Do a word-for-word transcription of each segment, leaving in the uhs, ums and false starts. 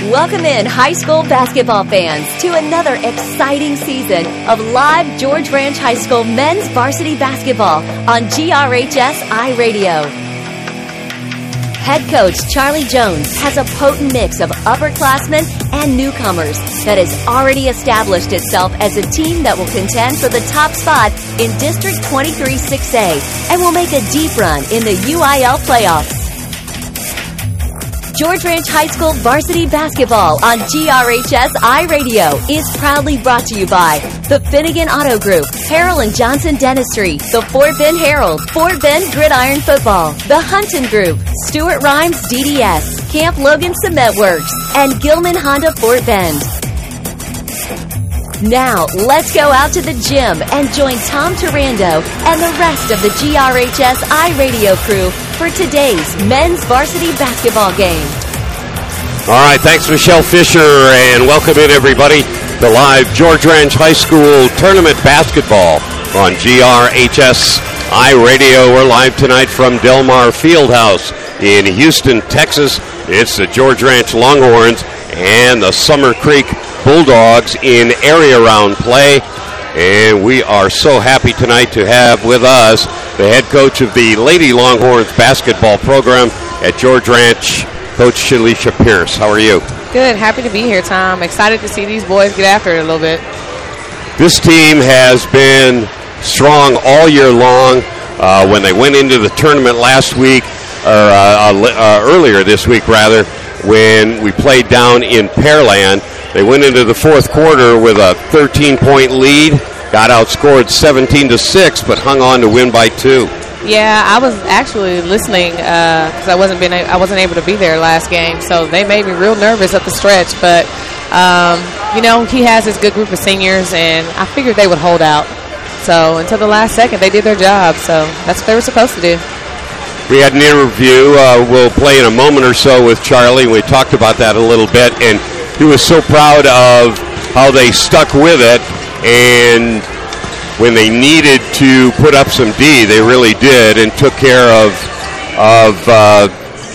Welcome in high school basketball fans to another exciting season of live George Ranch High School men's varsity basketball on G R H S iRadio. Head coach Charlie Jones has a potent mix of upperclassmen and newcomers that has already established itself as a team that will contend for the top spot in District twenty-three six A and will make a deep run in the U I L playoffs. George Ranch High School varsity basketball on G R H S iRadio is proudly brought to you by the Finnegan Auto Group, Harrell and Johnson Dentistry, the Fort Bend Herald, Fort Bend Gridiron Football, the Hunton Group, Stuart Rhymes D D S, Camp Logan Cement Works, and Gilman Honda Fort Bend. Now, let's go out to the gym and join Tom Turando and the rest of the G R H S iRadio crew for today's men's varsity basketball game. All right, thanks, Michelle Fisher, and welcome in, everybody, to live George Ranch High School tournament basketball on G R H S iRadio. We're live tonight from Delmar Fieldhouse in Houston, Texas. It's the George Ranch Longhorns and the Summer Creek Bulldogs in area round play. And we are so happy tonight to have with us the head coach of the Lady Longhorns basketball program at George Ranch, Coach Shalisha Pierce. How are you? Good. Happy to be here, Tom. Excited to see these boys get after it a little bit. This team has been strong all year long. Uh, when they went into the tournament last week, or uh, uh, earlier this week, rather, when we played down in Pearland, they went into the fourth quarter with a thirteen-point lead, got outscored seventeen to six, but hung on to win by two. Yeah, I was actually listening because uh, I wasn't been I wasn't able to be there last game, so they made me real nervous at the stretch. But um, you know, he has his good group of seniors, and I figured they would hold out. So until the last second, they did their job. So that's what they were supposed to do. We had an interview. Uh, we'll play in a moment or so with Charlie. We talked about that a little bit, and he was so proud of how they stuck with it, and when they needed to put up some D, they really did, and took care of of uh,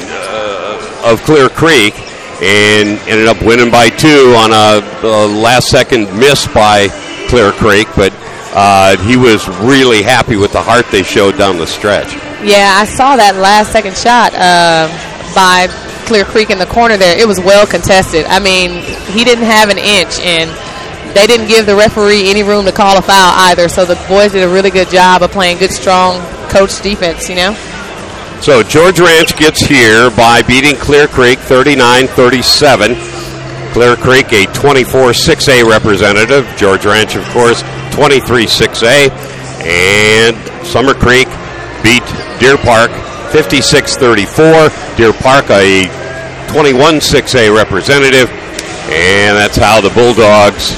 uh, of Clear Creek, and ended up winning by two on a, a last-second miss by Clear Creek. But uh, he was really happy with the heart they showed down the stretch. Yeah, I saw that last-second shot uh, by Clear Creek in the corner there. It was well contested. I mean, he didn't have an inch, and they didn't give the referee any room to call a foul either. So the boys did a really good job of playing good, strong coach defense, you know. So George Ranch gets here by beating Clear Creek thirty-nine thirty-seven. Clear Creek, a twenty-four six A representative. George Ranch, of course, twenty-three six A. And Summer Creek beat Deer Park fifty-six thirty-four. Deer Park, a twenty-one six A representative. And that's how the Bulldogs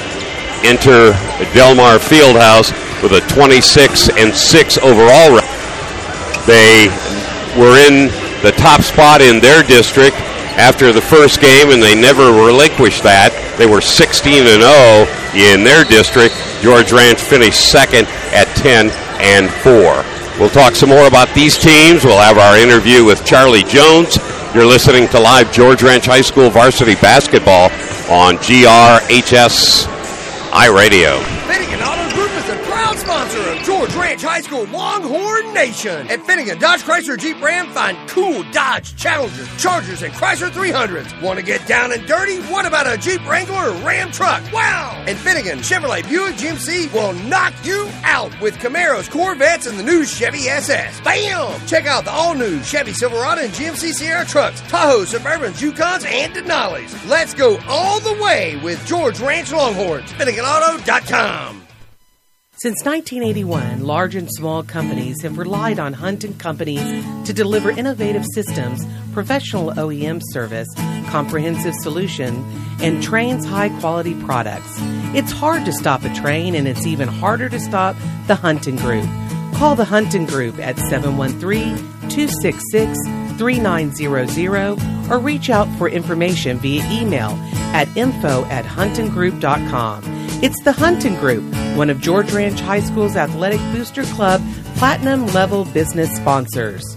enter Delmar Fieldhouse with a twenty-six and six overall record. They were in the top spot in their district after the first game, and they never relinquished that. They were sixteen and oh in their district. George Ranch finished second at ten and four. We'll talk some more about these teams. We'll have our interview with Charlie Jones. You're listening to live George Ranch High School varsity basketball on G R H S iRadio. Finnegan Auto Group is a proud sponsor of George Ranch High School Longhorn Nation. At Finnegan Dodge Chrysler Jeep Ram, find cool Dodge Challengers, Chargers, and Chrysler three hundreds. Want to get down and dirty? What about a Jeep Wrangler or Ram truck? Wow! And Finnegan Chevrolet Buick G M C will knock you out with Camaros, Corvettes, and the new Chevy S S. Bam! Check out the all-new Chevy Silverado and G M C Sierra trucks, Tahoe, Suburbans, Yukons, and Denali's. Let's go all the way with George Ranch Longhorns. Finnegan Auto dot com. Since nineteen eighty-one, large and small companies have relied on Hunt and Companies to deliver innovative systems, professional O E M service, comprehensive solution, and Train's high-quality products. It's hard to stop a train, and it's even harder to stop the Hunton Group. Call the Hunton Group at seven one three, two six six, three nine zero zero or reach out for information via email at info at hunton group dot com. It's the Hunton Group, one of George Ranch High School's Athletic Booster Club Platinum Level business sponsors.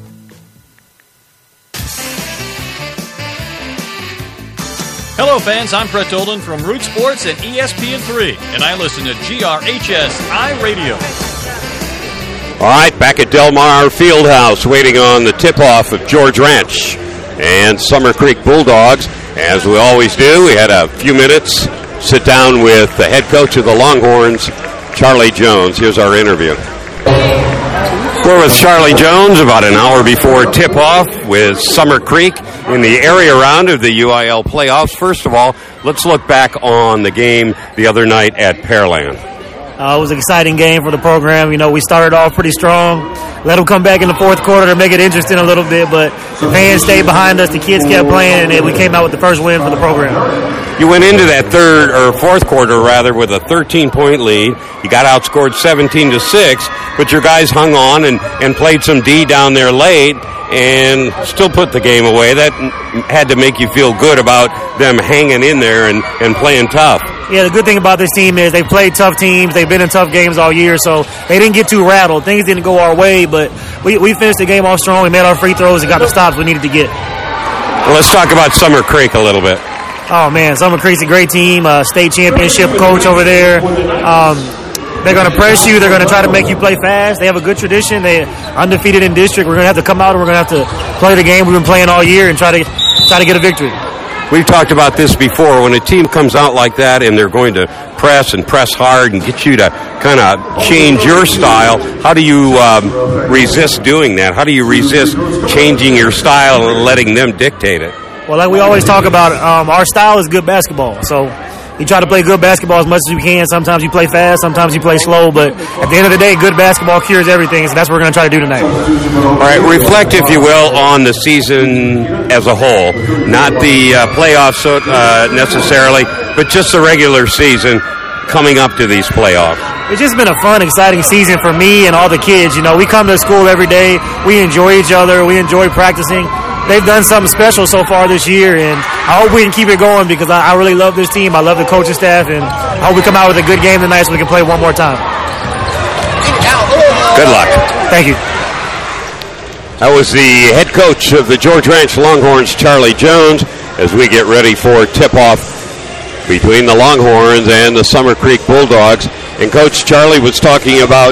Hello, fans. I'm Brett Dolan from Root Sports and E S P N three, and I listen to G R H S iRadio. All right, back at Del Mar Fieldhouse, waiting on the tip-off of George Ranch and Summer Creek Bulldogs. As we always do, we had a few minutes sit down with the head coach of the Longhorns, Charlie Jones. Here's our interview. We're with Charlie Jones about an hour before tip-off with Summer Creek in the area round of the U I L playoffs. First of all, let's look back on the game the other night at Pearland. Uh, it was an exciting game for the program. You know, we started off pretty strong. Let them come back in the fourth quarter to make it interesting a little bit, but the fans stayed behind us. The kids kept playing, and we came out with the first win for the program. You went into that third or fourth quarter rather with a thirteen-point lead. You got outscored seventeen to six, but your guys hung on and, and played some D down there late and still put the game away. That had to make you feel good about them hanging in there and, and playing tough. Yeah, the good thing about this team is they played tough teams. They've been in tough games all year, so they didn't get too rattled. Things didn't go our way, but we, we finished the game off strong. We made our free throws and got the stops we needed to get. Well, let's talk about Summer Creek a little bit. Oh, man, Summer Creek's a great team, uh, state championship coach over there. Um, they're going to press you. They're going to try to make you play fast. They have a good tradition. They're undefeated in district. We're going to have to come out and we're going to have to play the game we've been playing all year and try to try to get a victory. We've talked about this before. When a team comes out like that and they're going to press and press hard and get you to kind of change your style, how do you um, resist doing that? How do you resist changing your style and letting them dictate it? Well, like we always talk about, um, our style is good basketball. So you try to play good basketball as much as you can. Sometimes you play fast, sometimes you play slow. But at the end of the day, good basketball cures everything. So that's what we're going to try to do tonight. All right, reflect, if you will, on the season as a whole. Not the uh, playoffs uh, necessarily, but just the regular season coming up to these playoffs. It's just been a fun, exciting season for me and all the kids. You know, we come to school every day. We enjoy each other. We enjoy practicing. They've done something special so far this year, and I hope we can keep it going because I, I really love this team. I love the coaching staff, and I hope we come out with a good game tonight so we can play one more time. Good luck. Thank you. That was the head coach of the George Ranch Longhorns, Charlie Jones, as we get ready for tip-off between the Longhorns and the Summer Creek Bulldogs. And Coach Charlie was talking about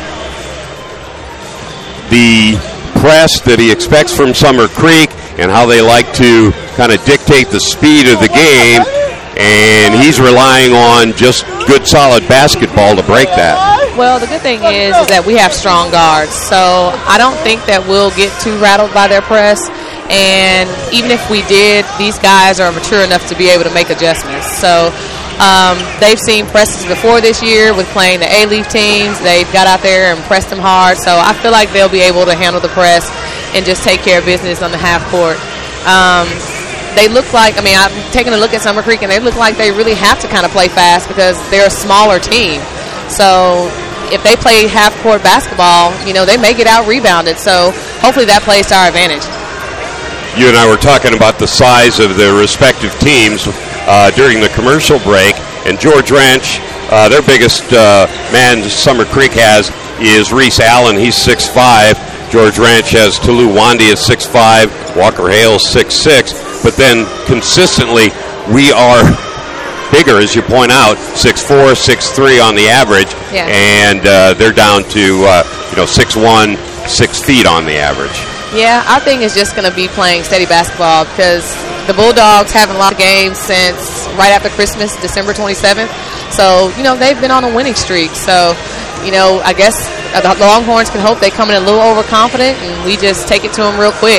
the press that he expects from Summer Creek and how they like to kind of dictate the speed of the game, and he's relying on just good, solid basketball to break that. Well, the good thing is, is that we have strong guards, so I don't think that we'll get too rattled by their press. And even if we did, these guys are mature enough to be able to make adjustments. So um, they've seen presses before this year with playing the A-Leaf teams. They've got out there and pressed them hard. So I feel like they'll be able to handle the press and just take care of business on the half court. Um, they look like, I mean, I'm taking a look at Summer Creek, and they look like they really have to kind of play fast because they're a smaller team. So if they play half-court basketball, you know, they may get out-rebounded. So hopefully that plays to our advantage. You and I were talking about the size of the respective teams uh, during the commercial break, and George Ranch, uh, their biggest uh, man Summer Creek has is Reese Allen. He's six five. George Ranch has Tulu Wandi at six five, Walker Hales six six, but then consistently we are bigger, as you point out, six four, six three on the average, yeah. and uh, they're down to uh, you know six one, six feet on the average. Yeah, our thing is just going to be playing steady basketball because the Bulldogs haven't lost games since right after Christmas, December twenty-seventh. So, you know, they've been on a winning streak. So, you know, I guess the Longhorns can hope they come in a little overconfident and we just take it to them real quick.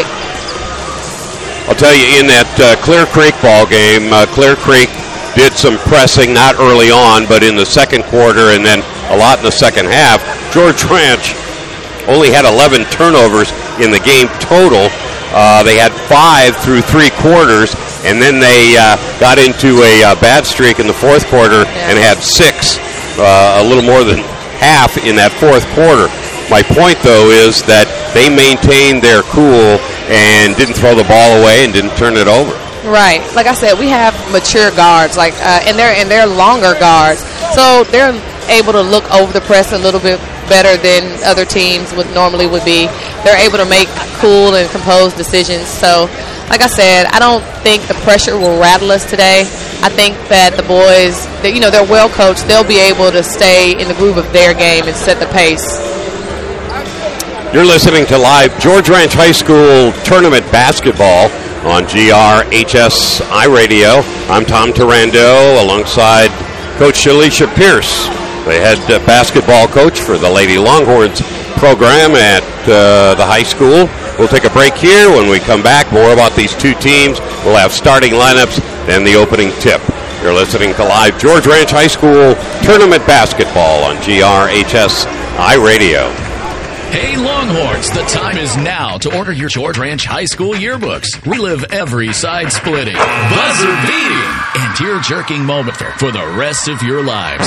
I'll tell you, in that uh, Clear Creek ball game, uh, Clear Creek did some pressing, not early on, but in the second quarter and then a lot in the second half. George Ranch only had eleven turnovers in the game total. Uh, they had five through three quarters, and then they uh, got into a uh, bad streak in the fourth quarter yeah. and had six, uh, a little more than half in that fourth quarter. My point, though, is that they maintained their cool and didn't throw the ball away and didn't turn it over. Right. Like I said, we have mature guards, like, uh, and they're and they're longer guards, so they're able to look over the press a little bit better than other teams would normally would be. They're able to make cool and composed decisions. So, like I said, I don't think the pressure will rattle us today. I think that the boys, that, you know, they're well coached. They'll be able to stay in the groove of their game and set the pace. You're listening to live George Ranch High School tournament basketball on G R H S iRadio. I'm Tom Tarando alongside Coach Alicia Pierce, the head uh, basketball coach for the Lady Longhorns program at uh, the high school. We'll take a break here. When we come back, more about these two teams. We'll have starting lineups and the opening tip. You're listening to live George Ranch High School tournament basketball on G R H S iRadio. Hey Longhorns, the time is now to order your George Ranch High School yearbooks. Relive every side-splitting, buzzer-beating, and tear-jerking moment for, for the rest of your lives.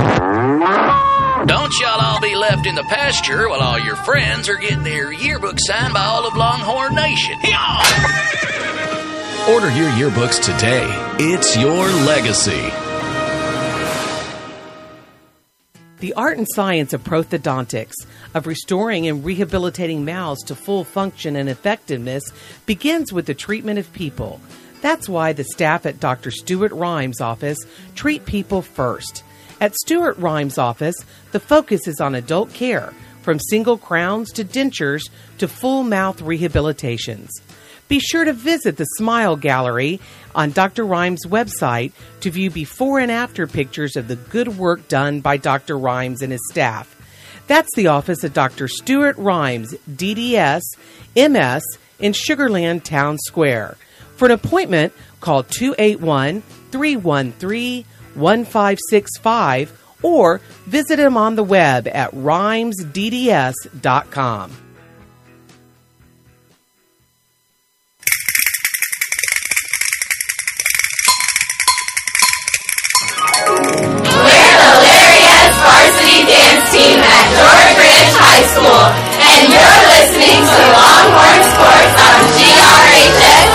Don't y'all all be left in the pasture while all your friends are getting their yearbook signed by all of Longhorn Nation. Hi-yaw! Order your yearbooks today. It's your legacy. The art and science of prosthodontics, of restoring and rehabilitating mouths to full function and effectiveness, begins with the treatment of people. That's why the staff at Doctor Stuart Rhymes' office treat people first. At Stuart Rhymes' office, the focus is on adult care, from single crowns to dentures to full mouth rehabilitations. Be sure to visit the Smile Gallery on Doctor Rhymes' website to view before and after pictures of the good work done by Doctor Rhymes and his staff. That's the office of Doctor Stuart Rhymes, D D S, M S, in Sugar Land Town Square. For an appointment, call two eight one, three one three, one five six five or visit him on the web at rhymes d d s dot com. Varsity dance team at George Ranch High School, and you're listening to Longhorn Sports on G R H S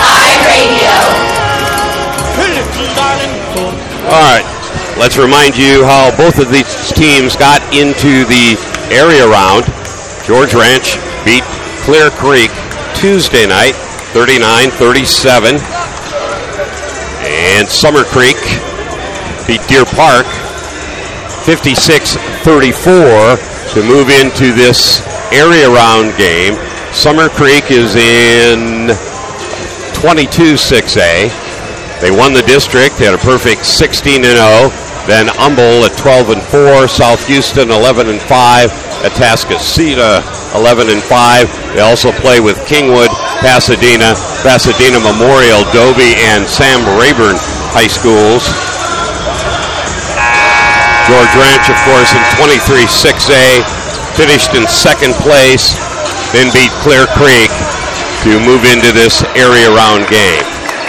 iRadio. All right, let's remind you how both of these teams got into the area round. George Ranch beat Clear Creek Tuesday night, thirty-nine thirty-seven, and Summer Creek beat Deer Park fifty-six thirty-four to move into this area round game. Summer Creek is in twenty-two six A. They won the district. They had a perfect sixteen and oh. Then Humble at twelve and four. South Houston eleven and five. Atascocita eleven and five. They also play with Kingwood, Pasadena, Pasadena Memorial, Dobie, and Sam Rayburn High Schools. George Ranch, of course, in twenty-three six A, finished in second place, then beat Clear Creek to move into this area round game.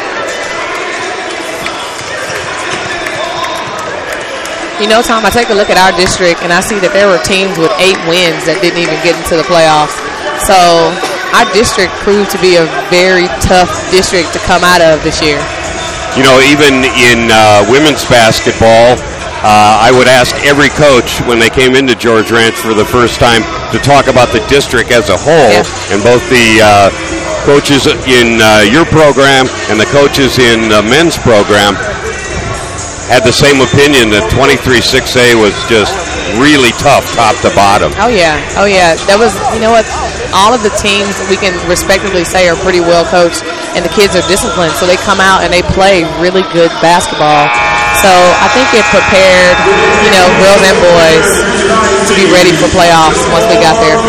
You know, Tom, I take a look at our district, and I see that there were teams with eight wins that didn't even get into the playoffs. So our district proved to be a very tough district to come out of this year. You know, even in uh, women's basketball, Uh, I would ask every coach when they came into George Ranch for the first time to talk about the district as a whole, yeah. And both the uh, coaches in uh, your program and the coaches in the men's program had the same opinion that twenty-three six A was just really tough top to bottom. Oh, yeah. Oh, yeah. That was, you know what, all of the teams we can respectively say are pretty well coached, and the kids are disciplined, so they come out and they play really good basketball. So I think it prepared, you know, girls and boys to be ready for playoffs once we got there.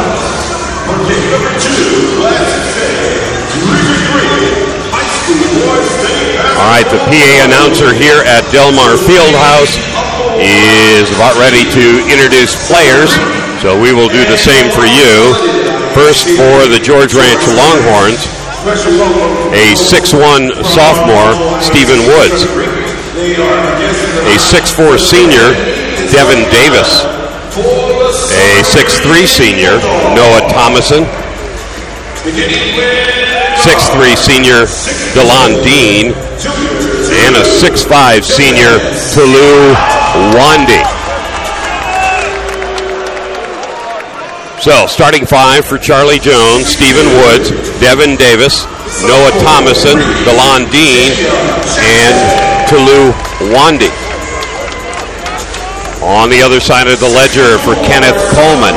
All right, the P A announcer here at Delmar Fieldhouse is about ready to introduce players, so we will do the same for you. First, for the George Ranch Longhorns, a six one sophomore, Stephen Woods. A six four senior, Devin Davis. A six three senior, Noah Thomason. six three senior, Delon Dean. And a six five senior, Tulu Wandi. So, starting five for Charlie Jones, Stephen Woods, Devin Davis, Noah Thomason, Delon Dean, and Tulu Wandi. On the other side of the ledger for Kenneth Coleman.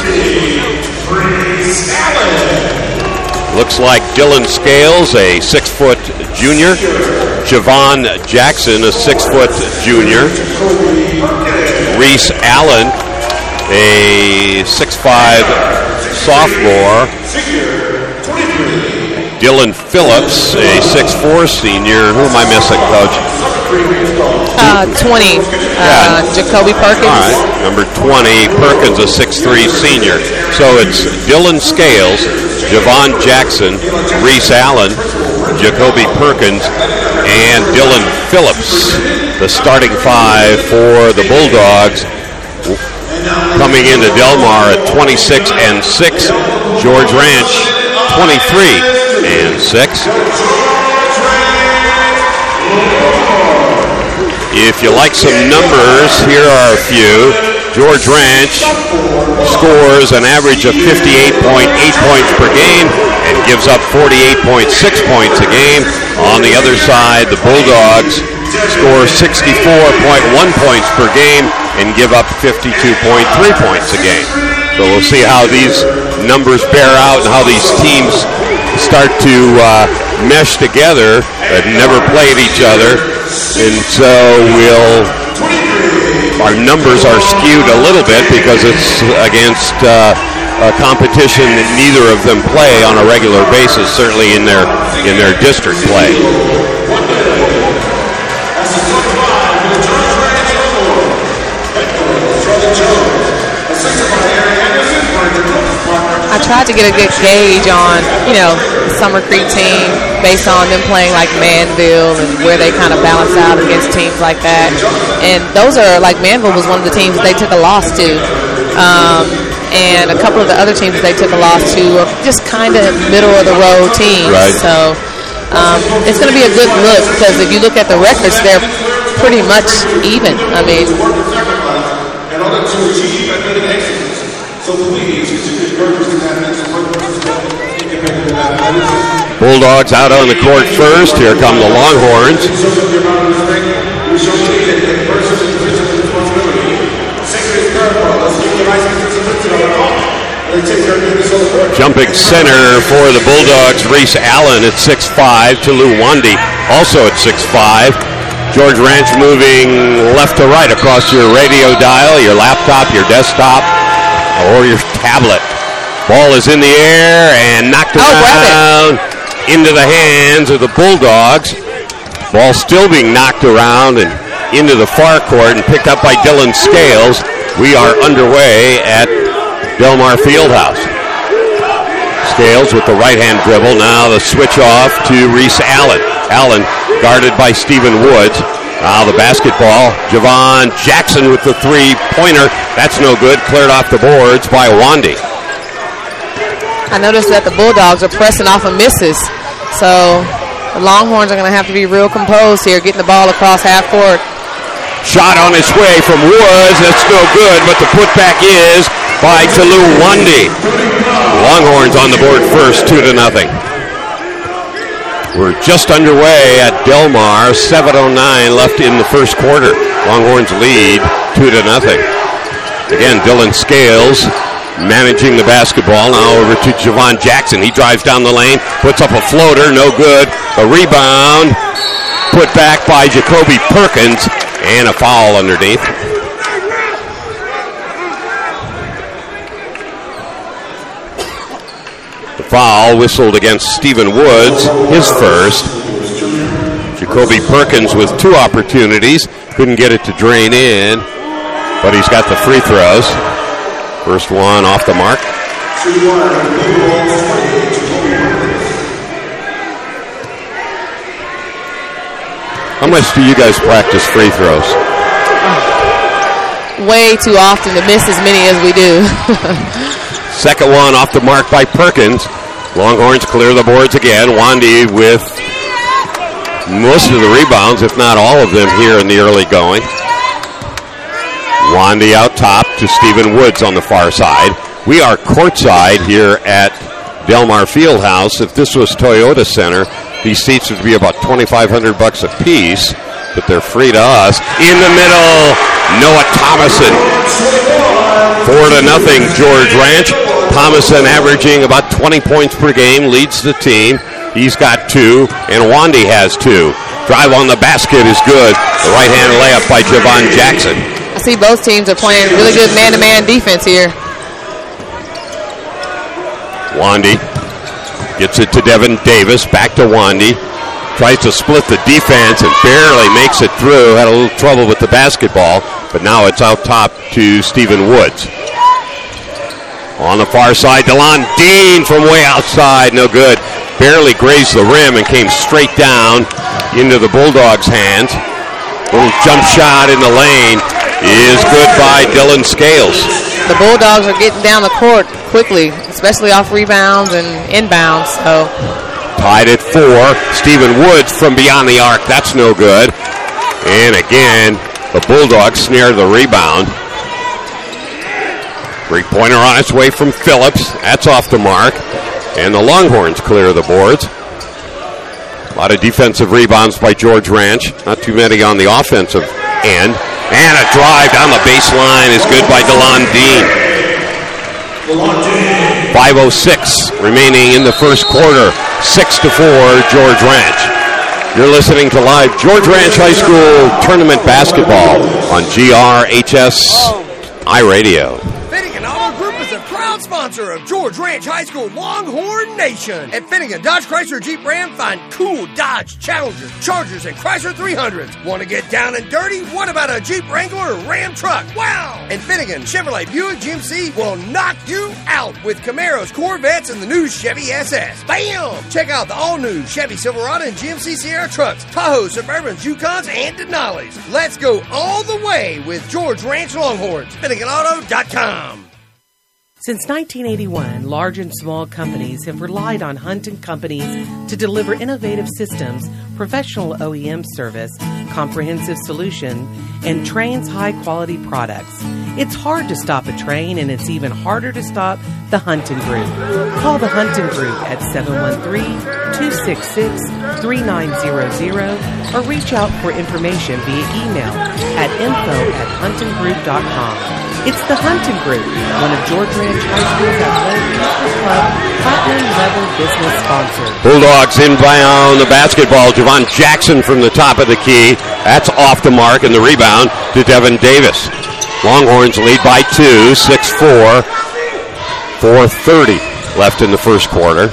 Looks like Dylan Scales, a six-foot junior. Javon Jackson, a six-foot junior. Reese Allen, a six five sophomore. Dylan Phillips, a six four senior. Who am I missing, Coach? Uh, twenty, uh, yeah. Jacoby Perkins. All right, number twenty, Perkins, a six three senior. So it's Dylan Scales, Javon Jackson, Reese Allen, Jacoby Perkins, and Dylan Phillips, the starting five for the Bulldogs. Coming into Delmar at twenty-six and six, George Ranch twenty-three and six. If you like some numbers, here are a few. George Ranch scores an average of fifty-eight point eight points per game and gives up forty-eight point six points a game. On the other side, the Bulldogs score sixty-four point one points per game and give up fifty-two point three points a game. So we'll see how these numbers bear out and how these teams start to uh, mesh together. They've never played each other, and so we'll our numbers are skewed a little bit because it's against uh, a competition that neither of them play on a regular basis, certainly in their in their district play. I tried to get a good gauge on, you know, the Summer Creek team based on them playing like Manville and where they kind of balance out against teams like that. And those are, like Manville was one of the teams that they took a loss to. Um, and a couple of the other teams that they took a loss to are just kind of middle-of-the-road teams. Right. So um, it's going to be a good look because if you look at the records, they're pretty much even. I mean... In order to achieve athletic excellence, so please consider purchasing athletes and independent athletics. Bulldogs out on the court first. Here come the Longhorns. Jumping center for the Bulldogs, Reese Allen at six five. Tulu Wandi also at six five. George Ranch moving left to right across your radio dial, your laptop, your desktop, or your tablet. Ball is in the air and knocked oh, around into the hands of the Bulldogs. Ball still being knocked around and into the far court and picked up by Dylan Scales. We are underway at Delmar Fieldhouse. Scales with the right-hand dribble. Now the switch off to Reese Allen. Allen guarded by Stephen Woods. Now the basketball. Javon Jackson with the three-pointer. That's no good. Cleared off the boards by Wandi. I noticed that the Bulldogs are pressing off of misses. So the Longhorns are going to have to be real composed here, getting the ball across half court. Shot on its way from Woods. That's no good, but the putback is by Tulu Wandi. Longhorns on the board first, two to nothing. We're just underway at Delmar. seven oh nine left in the first quarter. Longhorns lead two to nothing. Again, Dylan Scales managing the basketball. Now over to Javon Jackson. He drives down the lane, puts up a floater, no good. A rebound put back by Jacoby Perkins, and a foul underneath. Foul whistled against Stephen Woods, his first. Jacoby Perkins with two opportunities, couldn't get it to drain in, but he's got the free throws. First one off the mark. How much do you guys practice free throws? Way too often to miss as many as we do. Second one off the mark by Perkins. Longhorns clear the boards again. Wandi with most of the rebounds, if not all of them, here in the early going. Wandi out top to Stephen Woods on the far side. We are courtside here at Delmar Fieldhouse. If this was Toyota Center, these seats would be about twenty-five hundred bucks a piece. but they're free to us. In the middle, Noah Thomason. Four to nothing, George Ranch. Thomason averaging about twenty points per game, leads the team. He's got two, and Wandy has two. Drive on the basket is good. The right-hand layup by Javon Jackson. I see both teams are playing really good man-to-man defense here. Wandy gets it to Devin Davis. Back to Wandy. Tries to split the defense and barely makes it through. Had a little trouble with the basketball, but now it's out top to Stephen Woods. On the far side, DeLon Dean from way outside. No good. Barely grazed the rim and came straight down into the Bulldogs' hands. Little jump shot in the lane is good by Dylan Scales. The Bulldogs are getting down the court quickly, especially off rebounds and inbounds. So tied at four. Stephen Woods from beyond the arc. That's no good. And again, the Bulldogs snare the rebound. Three-pointer on its way from Phillips. That's off the mark. And the Longhorns clear the boards. A lot of defensive rebounds by George Ranch. Not too many on the offensive end. And a drive down the baseline is good by DeLon Dean. five oh six remaining in the first quarter. six to four, George Ranch. You're listening to live George Ranch High School tournament basketball on G R H S iRadio. Finnegan Auto Group is a proud sponsor of George Ranch High School Longhorn Nation. At Finnegan Dodge Chrysler Jeep Ram, find cool Dodge Challengers, Chargers, and Chrysler three hundreds. Want to get down and dirty? What about a Jeep Wrangler or Ram truck? Wow! And Finnegan Chevrolet Buick G M C will knock you out with Camaros, Corvettes, and the new Chevy S S. Bam! Check out the all-new Chevy Silverado and G M C Sierra trucks, Tahoe, Suburbans, Yukons, and Denali's. Let's go all the way with George Ranch Longhorns. Finnegan Auto dot com. Since nineteen eighty-one, large and small companies have relied on Hunt and Companies to deliver innovative systems, professional O E M service, comprehensive solution, and Train's high-quality products. It's hard to stop a train, and it's even harder to stop the Hunton Group. Call the Hunton Group at seven one three, two six six, three nine zero zero or reach out for information via email at info at hunton group dot com. It's the Hunton Group, one of George Ranch High School's athletic club platinum-level business sponsors. Bulldogs inbound the basketball. Javon Jackson from the top of the key. That's off the mark, and the rebound to Devin Davis. Longhorns lead by two, six four. four thirty left in the first quarter.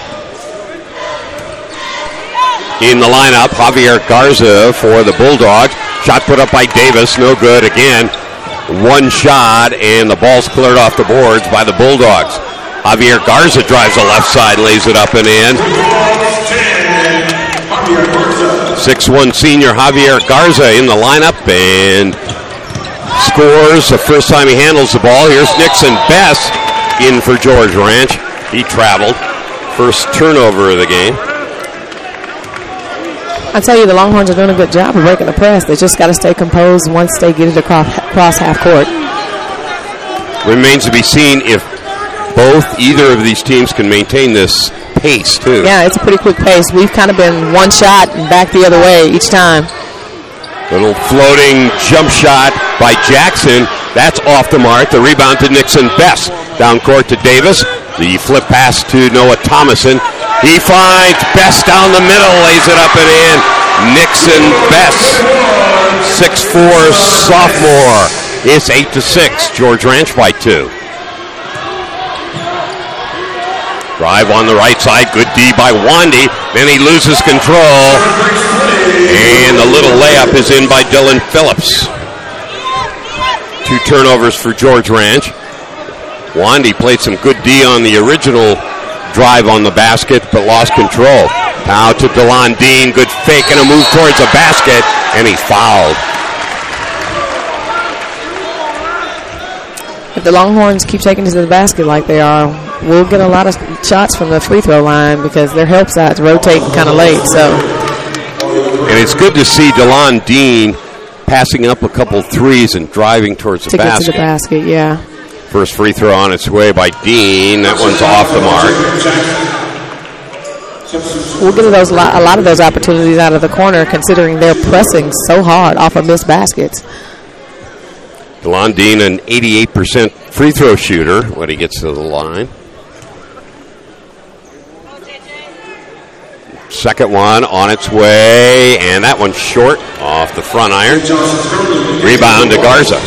In the lineup, Javier Garza for the Bulldogs. Shot put up by Davis, no good again. One shot, and the ball's cleared off the boards by the Bulldogs. Javier Garza drives the left side, lays it up and in. six one senior Javier Garza in the lineup and scores the first time he handles the ball. Here's Nixon Bess in for George Ranch. He traveled. First turnover of the game. I tell you, the Longhorns are doing a good job of breaking the press. They just got to stay composed once they get it across, across half court. Remains to be seen if both, either of these teams can maintain this pace, too. Yeah, it's a pretty quick pace. We've kind of been one shot and back the other way each time. Little floating jump shot by Jackson. That's off the mark. The rebound to Nixon Bess. Down court to Davis. The flip pass to Noah Thomason. He finds Bess down the middle, lays it up and in. Nixon Bess, six four sophomore. It's eight to six. George Ranch by two. Drive on the right side. Good D by Wandy. Then he loses control. And the little layup is in by Dylan Phillips. Two turnovers for George Ranch. Wandy played some good D on the original drive on the basket, but lost control. Now to DeLon Dean. Good fake and a move towards the basket, and he's fouled. If the Longhorns keep taking it to the basket like they are, we'll get a lot of shots from the free throw line because their help side's rotating kind of late. So, and it's good to see DeLon Dean passing up a couple threes and driving towards the to basket. To get to the basket, yeah. First free throw on its way by Dean. That one's off the mark. we'll get those a lot of those opportunities out of the corner, considering they're pressing so hard off of missed baskets. DeLon Dean, an eighty-eight percent free throw shooter when he gets to the line. Second one on its way, and that one's short off the front iron. Rebound to Garza.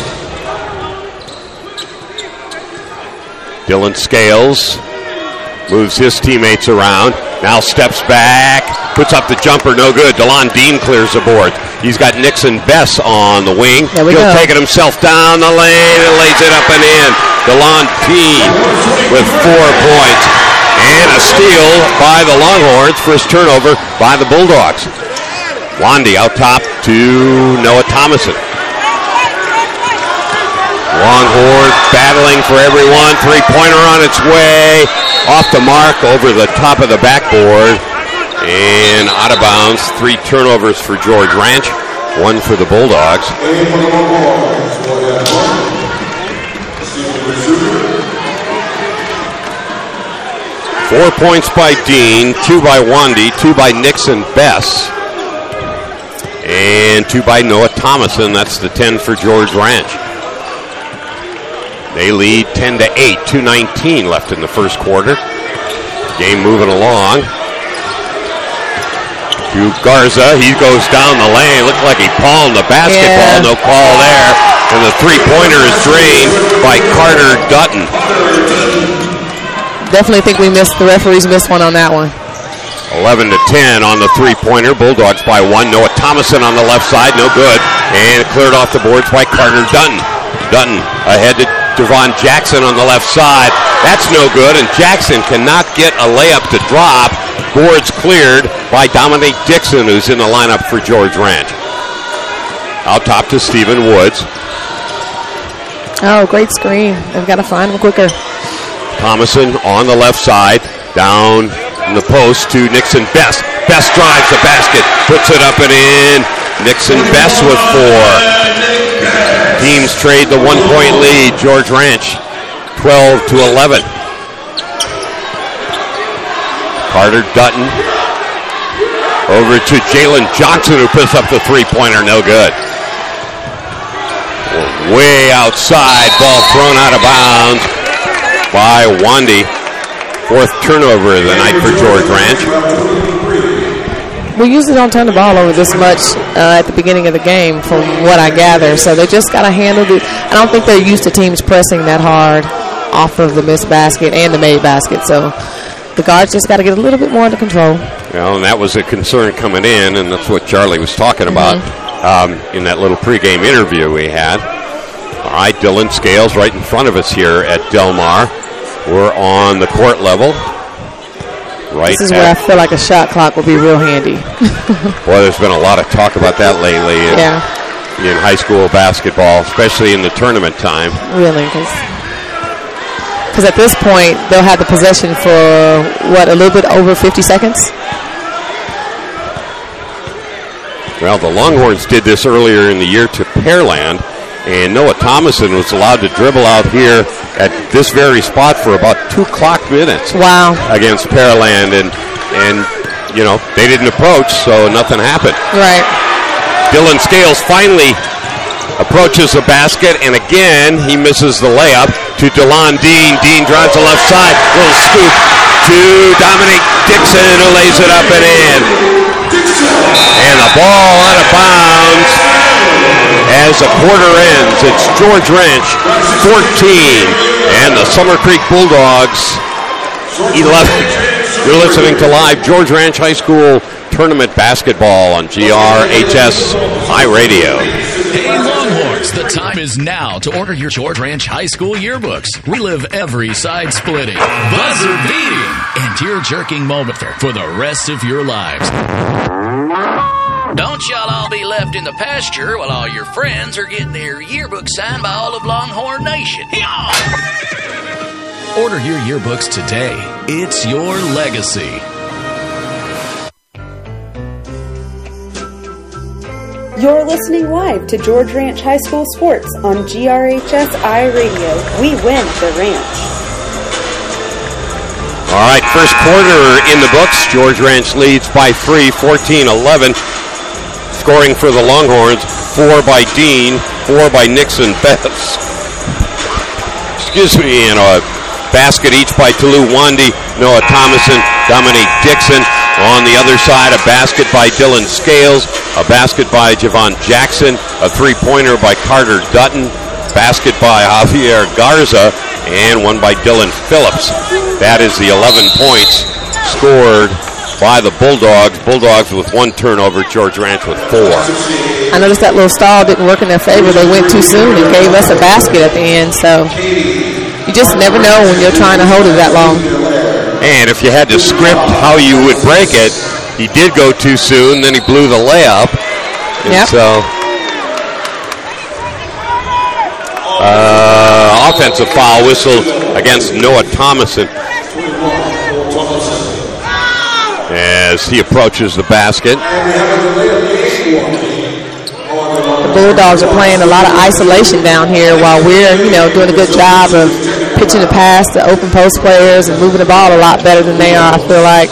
Dylan Scales moves his teammates around. Now steps back, puts up the jumper, no good. DeLon Dean clears the board. He's got Nixon Bess on the wing. There we He'll go. take it himself down the lane and lays it up and in. DeLon Dean with four points. And a steal by the Longhorns. First turnover by the Bulldogs. Wandy out top to Noah Thomason. Longhorns battling for everyone. Three-pointer on its way. Off the mark over the top of the backboard. And out of bounds. Three turnovers for George Ranch. One for the Bulldogs. Four points by Dean, two by Wandy, two by Nixon Bess, and two by Noah Thomason. That's the ten for George Ranch. They lead ten to eight, two nineteen left in the first quarter. Game moving along. To Garza, he goes down the lane. Looked like he palmed the basketball. Yeah. No call there. And the three-pointer is drained by Carter Dutton. Definitely think we missed, the referees missed one on that one. eleven to ten on the three-pointer. Bulldogs by one. Noah Thomason on the left side, no good. And cleared off the boards by Carter Dutton. Dutton ahead to Devon Jackson on the left side. That's no good, and Jackson cannot get a layup to drop. Boards cleared by Dominic Dixon, who's in the lineup for George Ranch. Out top to Stephen Woods. Oh, great screen. They've got to find him quicker. Thomason on the left side, down in the post to Nixon Bess. Bess drives the basket, puts it up and in. Nixon Bess with four. Teams trade the one-point lead. George Ranch, twelve to eleven. Carter Dutton over to Jalen Johnson, who puts up the three-pointer, no good. Way outside, ball thrown out of bounds by Wandy. Fourth turnover of the night for George Ranch. We usually don't turn the ball over this much uh, at the beginning of the game, from what I gather. So they just got to handle it. I don't think they're used to teams pressing that hard off of the missed basket and the made basket. So the guards just got to get a little bit more under control. Well, and that was a concern coming in, and that's what Charlie was talking about mm-hmm. um, in that little pregame interview we had. All right, Dylan Scales right in front of us here at Del Mar. We're on the court level. Right. This is where I feel like a shot clock would be real handy. Boy, there's been a lot of talk about that lately in, yeah. in high school basketball, especially in the tournament time. Really, because at this point, they'll have the possession for, what, a little bit over fifty seconds? Well, the Longhorns did this earlier in the year to Pearland, and Noah Thomason was allowed to dribble out here at this very spot for about two clock minutes. Wow. Against Pearland, and, and you know, they didn't approach, so nothing happened. Right. Dylan Scales finally approaches the basket, and again, he misses the layup to DeLon Dean. Dean drives the left side, little scoop to Dominic Dixon, who lays it up and in. And the ball out of bounds as the quarter ends. It's George Ranch fourteen and the Summer Creek Bulldogs eleven. You're listening to live George Ranch High School Tournament Basketball on G R H S iRadio. Hey Longhorns, the time is now to order your George Ranch High School yearbooks. Relive every side-splitting, buzzer-beating, and tear-jerking moment for the rest of your lives. Don't y'all all be left in the pasture while all your friends are getting their yearbook signed by all of Longhorn Nation. Hee-haw! Order your yearbooks today. It's your legacy. You're listening live to George Ranch High School Sports on G R H S iRadio. We win the ranch. All right, first quarter in the books. George Ranch leads by three, fourteen eleven. Scoring for the Longhorns, four by Dean, four by Nixon Betts. Excuse me, and a basket each by Tulu Wandi, Noah Thomason, Dominique Dixon. On the other side, a basket by Dylan Scales, a basket by Javon Jackson, a three-pointer by Carter Dutton, basket by Javier Garza, and one by Dylan Phillips. That is the eleven points scored by the Bulldogs. Bulldogs with one turnover, George Ranch with four. I noticed that little stall didn't work in their favor. They went too soon and gave us a basket at the end, so you just never know when you're trying to hold it that long. And if you had to script how you would break it, he did go too soon, then he blew the layup. And yep. so uh, offensive foul whistle against Noah Thomason as he approaches the basket. The Bulldogs are playing a lot of isolation down here while we're, you know, doing a good job of pitching the pass to open post players and moving the ball a lot better than they are, I feel like.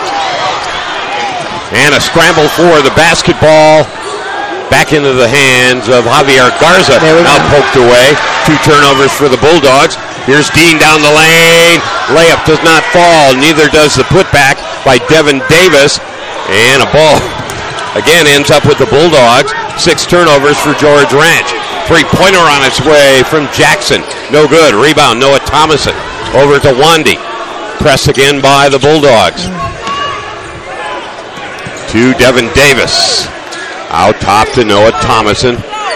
And a scramble for the basketball back into the hands of Javier Garza. Now poked away. Two turnovers for the Bulldogs. Here's Dean down the lane. Layup does not fall. Neither does the putback by Devin Davis. And a ball again ends up with the Bulldogs. Six turnovers for George Ranch. Three-pointer on its way from Jackson. No good. Rebound, Noah Thomason. Over to Wandi. Press again by the Bulldogs. To Devin Davis. Out top to Noah Thomason.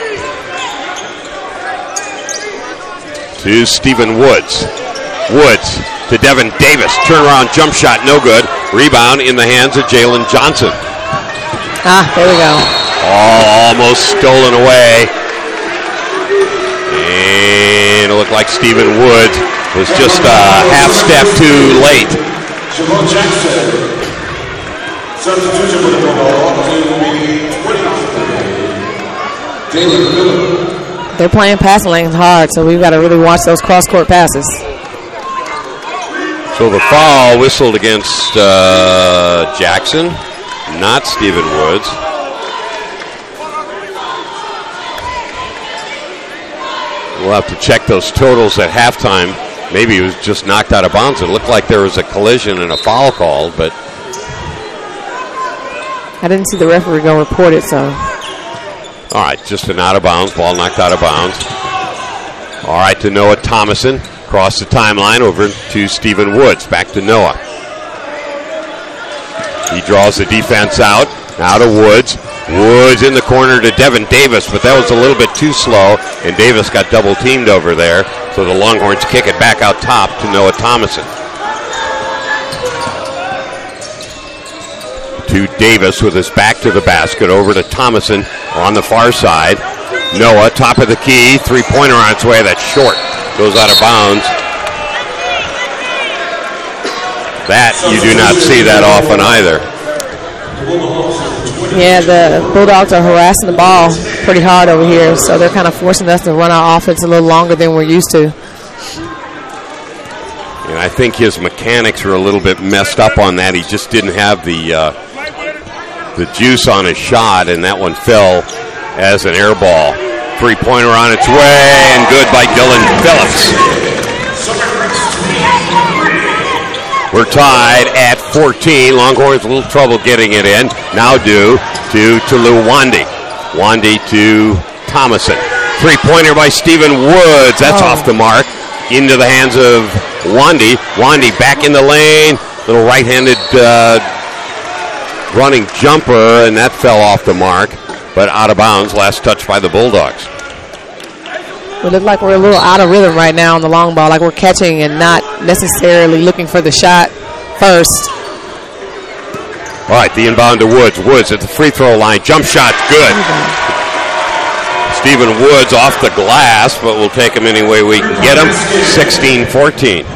To Stephen Woods. Woods to Devin Davis. Turnaround jump shot, no good. Rebound in the hands of Jalen Johnson. Ah, there we go. Oh, almost stolen away. And it looked like Stephen Woods was just a half step too late. Javon Jackson. Substitution for the Bulldogs. Jalen Phillips. They're playing passing lanes hard, so we've got to really watch those cross-court passes. So the foul whistled against uh, Jackson, not Stephen Woods. We'll have to check those totals at halftime. Maybe he was just knocked out of bounds. It looked like there was a collision and a foul called, but I didn't see the referee go report it, so. All right, just an out of bounds, ball knocked out of bounds. All right, to Noah Thomason. Across the timeline over to Stephen Woods. Back to Noah. He draws the defense out. Now to Woods. Woods in the corner to Devin Davis, but that was a little bit too slow, and Davis got double teamed over there. So the Longhorns kick it back out top to Noah Thomason. To Davis with his back to the basket. Over to Thomason on the far side. Noah, top of the key. Three-pointer on its way. That's short. Goes out of bounds. That, you do not see that often either. Yeah, the Bulldogs are harassing the ball pretty hard over here, so they're kind of forcing us to run our offense a little longer than we're used to. And I think his mechanics were a little bit messed up on that. He just didn't have the uh, the juice on his shot, and that one fell as an air ball. Three-pointer on its way, and good by Dylan Phillips. We're tied at fourteen. Longhorns a little trouble getting it in. Now due to Tulu Wandi. Wandi to Thomason. Three-pointer by Stephen Woods. That's oh. off the mark. Into the hands of Wandi. Wandi back in the lane. Little right-handed uh, running jumper, and that fell off the mark. But out of bounds. Last touch by the Bulldogs. We look like we're a little out of rhythm right now on the long ball, like we're catching and not necessarily looking for the shot first. All right, the inbound to Woods. Woods at the free throw line. Jump shot, good. Stephen Woods off the glass, but we'll take him any way we can get him. sixteen fourteen.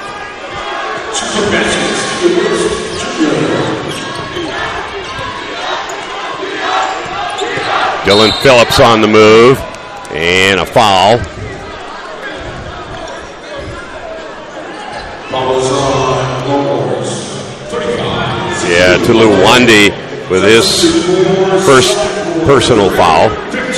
Dylan Phillips on the move. And a foul. Foul is on Yeah, Tulu Wandi with his first personal foul.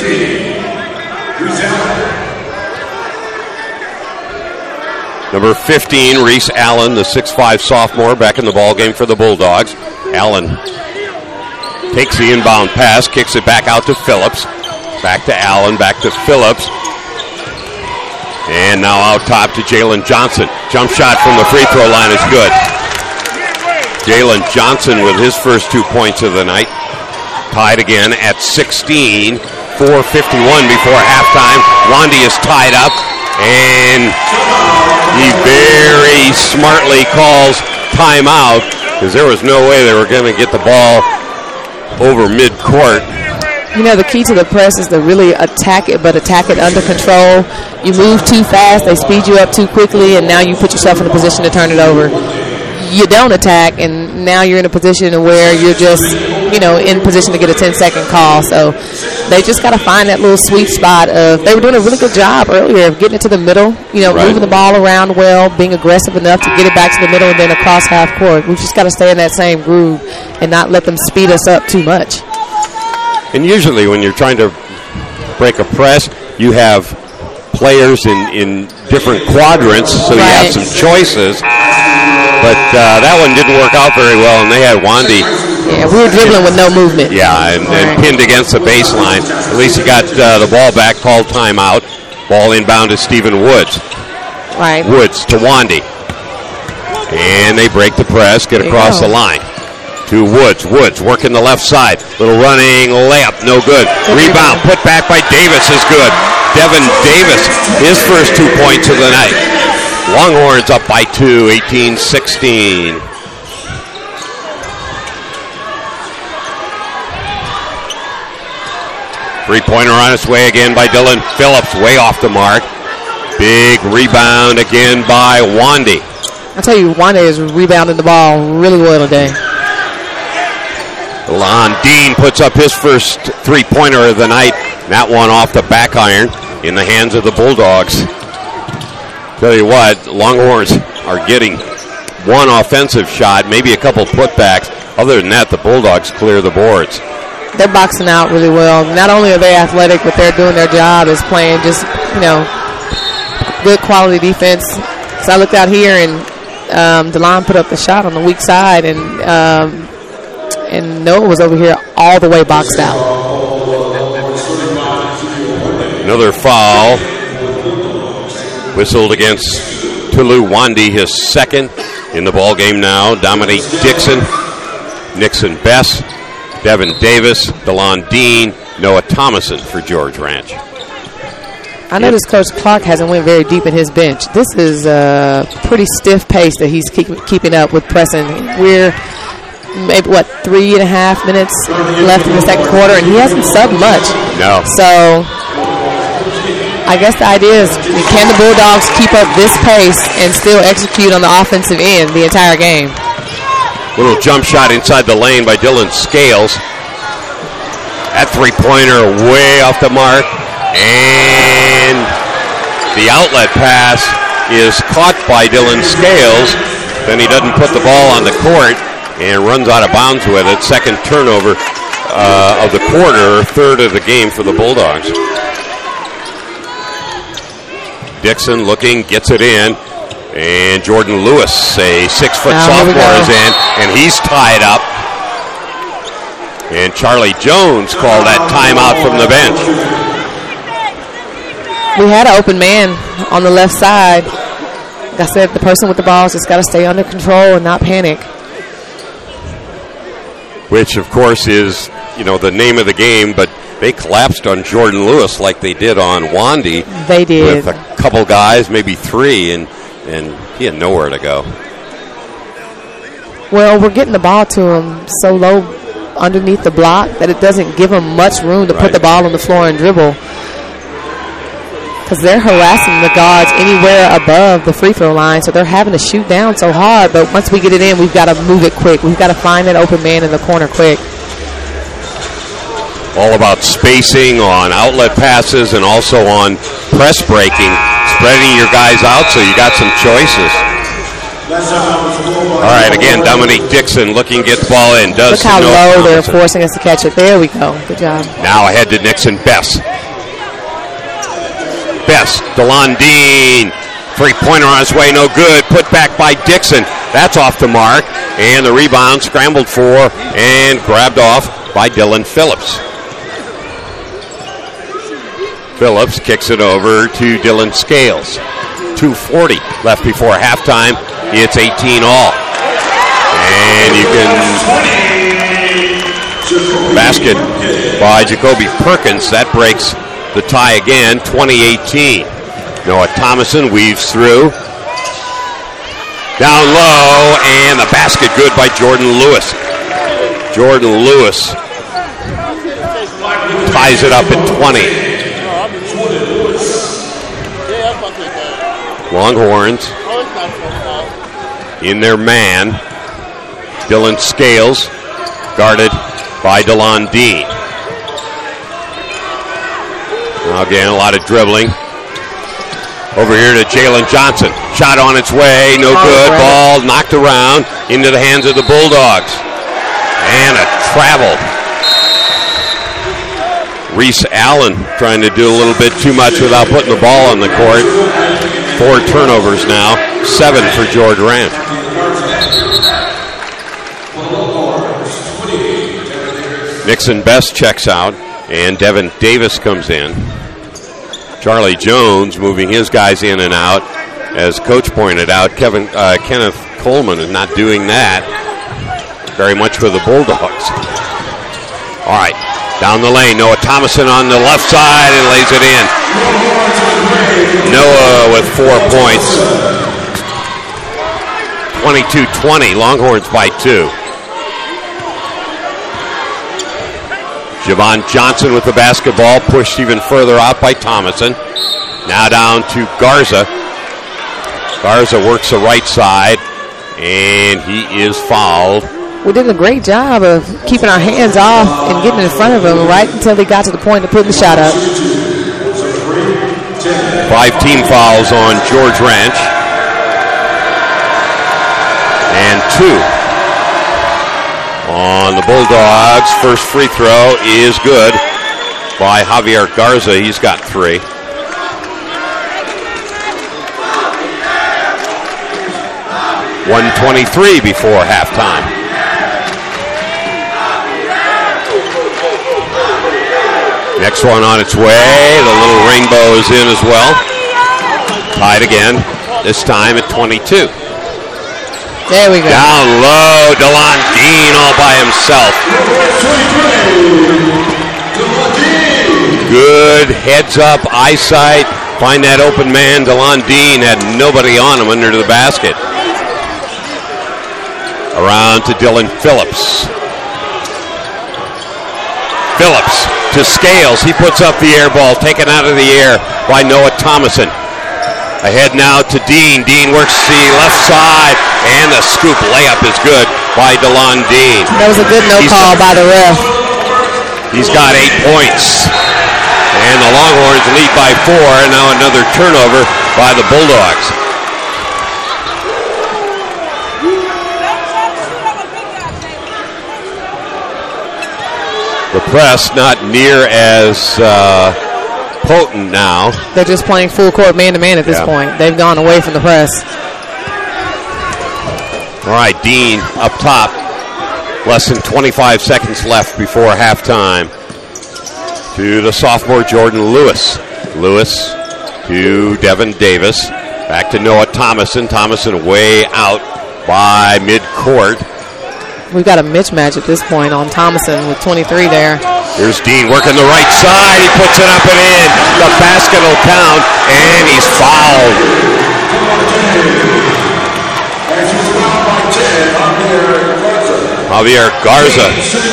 Number fifteen, Reese Allen, the six five sophomore, back in the ball game for the Bulldogs. Allen takes the inbound pass, kicks it back out to Phillips. Back to Allen, back to Phillips. And now out top to Jalen Johnson. Jump shot from the free throw line is good. Jalen Johnson with his first two points of the night. Tied again at sixteen. four fifty-one before halftime. Wandi is tied up. And he very smartly calls timeout because there was no way they were going to get the ball over midcourt. You know, the key to the press is to really attack it, but attack it under control. You move too fast, they speed you up too quickly, and now you put yourself in a position to turn it over. You don't attack, and now you're in a position where you're just, you know, in position to get a ten-second call. So they just got to find that little sweet spot of, they were doing a really good job earlier of getting it to the middle, you know, right. moving the ball around well, being aggressive enough to get it back to the middle and then across half court. We've just got to stay in that same groove and not let them speed us up too much. And usually when you're trying to break a press, you have players in, in different quadrants, so right. you have some choices. But uh, that one didn't work out very well, and they had Wandi. Yeah, we were dribbling with no movement. Yeah, and, and pinned against the baseline. At least he got uh, the ball back, called timeout. Ball inbound to Stephen Woods. Right. Woods to Wandi. And they break the press, get across the line. To Woods. Woods working the left side. Little running layup, no good. Rebound, put back by Davis is good. Devin Davis, his first two points of the night. Longhorns up by two, eighteen sixteen. Three-pointer on its way again by Dylan Phillips, way off the mark. Big rebound again by Wandi. I tell you, Wandi is rebounding the ball really well today. Lon Dean puts up his first three-pointer of the night. That one off the back iron in the hands of the Bulldogs. Tell you what, Longhorns are getting one offensive shot, maybe a couple putbacks. Other than that, the Bulldogs clear the boards. They're boxing out really well. Not only are they athletic, but they're doing their job as playing just, you know, good quality defense. So I looked out here, and um, DeLon put up the shot on the weak side, and um, and Noah was over here all the way boxed out. Another foul whistled against Tulu Wandi, his second in the ball game now. Dominique Dixon, Nixon Bess, Devin Davis, DeLon Dean, Noah Thomason for George Ranch. I noticed Coach Clark hasn't went very deep in his bench. This is a pretty stiff pace that he's keep, keeping up with pressing. We're maybe, what, three and a half minutes left in the second quarter, and he hasn't subbed much. No. So I guess the idea is, can the Bulldogs keep up this pace and still execute on the offensive end the entire game? Little jump shot inside the lane by Dylan Scales. That three-pointer way off the mark. And the outlet pass is caught by Dylan Scales. Then he doesn't put the ball on the court and runs out of bounds with it. Second turnover uh, of the quarter, third of the game for the Bulldogs. Dixon looking, gets it in. And Jordan Lewis, a six-foot now, sophomore, is in, and he's tied up. And Charlie Jones called that timeout from the bench. We had an open man on the left side. Like I said, the person with the ball has just got to stay under control and not panic. Which, of course, is, you know, the name of the game, but they collapsed on Jordan Lewis like they did on Wandi. They did. With a couple guys, maybe three, and, and he had nowhere to go. Well, we're getting the ball to him so low underneath the block that it doesn't give him much room to right. put the ball on the floor and dribble. Because they're harassing the guards anywhere above the free throw line, so they're having to shoot down so hard. But once we get it in, we've got to move it quick. We've got to find that open man in the corner quick. All about spacing on outlet passes and also on press breaking, spreading your guys out so you got some choices. All right, again, Dominique Dixon looking to get the ball in. Does Look how Noah low they're Thomason. forcing us to catch it. There we go. Good job. Now ahead to Nixon Bess. Bess, DeLon Dean. Three-pointer on his way, no good. Put back by Dixon. That's off the mark. And the rebound scrambled for and grabbed off by Dylan Phillips. Phillips kicks it over to Dylan Scales. two forty left before halftime. It's eighteen all. And you can basket by Jacoby Perkins. That breaks the tie again, twenty eighteen. Noah Thomason weaves through. Down low, and the basket good by Jordan Lewis. Jordan Lewis ties it up at twenty. Longhorns in their man. Dylan Scales guarded by DeLon Dean. Now again, a lot of dribbling. Over here to Jalen Johnson. Shot on its way, no good. Ball knocked around into the hands of the Bulldogs. And a travel. Reese Allen trying to do a little bit too much without putting the ball on the court. Four turnovers now, seven for George Ranch. Nixon Best checks out, and Devin Davis comes in. Charlie Jones moving his guys in and out. As Coach pointed out, Kevin uh, Kenneth Coleman is not doing that very much for the Bulldogs. All right, down the lane, Noah Thomason on the left side and lays it in. Noah with four points. twenty-two twenty, Longhorns by two. Javon Johnson with the basketball, pushed even further out by Thomason. Now down to Garza. Garza works the right side, and he is fouled. We did a great job of keeping our hands off and getting in front of him right until they got to the point of putting the shot up. Five team fouls on George Ranch. And two on the Bulldogs. First free throw is good by Javier Garza. He's got three. one twenty-three before halftime. Next one on its way. The little rainbow is in as well. Tied again, this time at twenty-two. There we go. Down low, DeLon Dean all by himself. Good heads up eyesight. Find that open man. DeLon Dean had nobody on him under the basket. Around to Dylan Phillips. Phillips to Scales. He puts up the air ball, taken out of the air by Noah Thomason. Ahead now to Dean. Dean works the left side, and the scoop layup is good by DeLon Dean. That was a good no He's call by the ref. He's got eight points. And the Longhorns lead by four, and now another turnover by the Bulldogs. The press not near as uh, potent now. They're just playing full court man-to-man at this Yeah. point. They've gone away from the press. All right, Dean up top. Less than twenty-five seconds left before halftime. To the sophomore Jordan Lewis. Lewis to Devin Davis. Back to Noah Thomason. Thomason way out by midcourt. We've got a mismatch at this point on Thomason with twenty-three there. Here's Dean working the right side. He puts it up and in. The basket will count, and he's fouled. Javier Garza.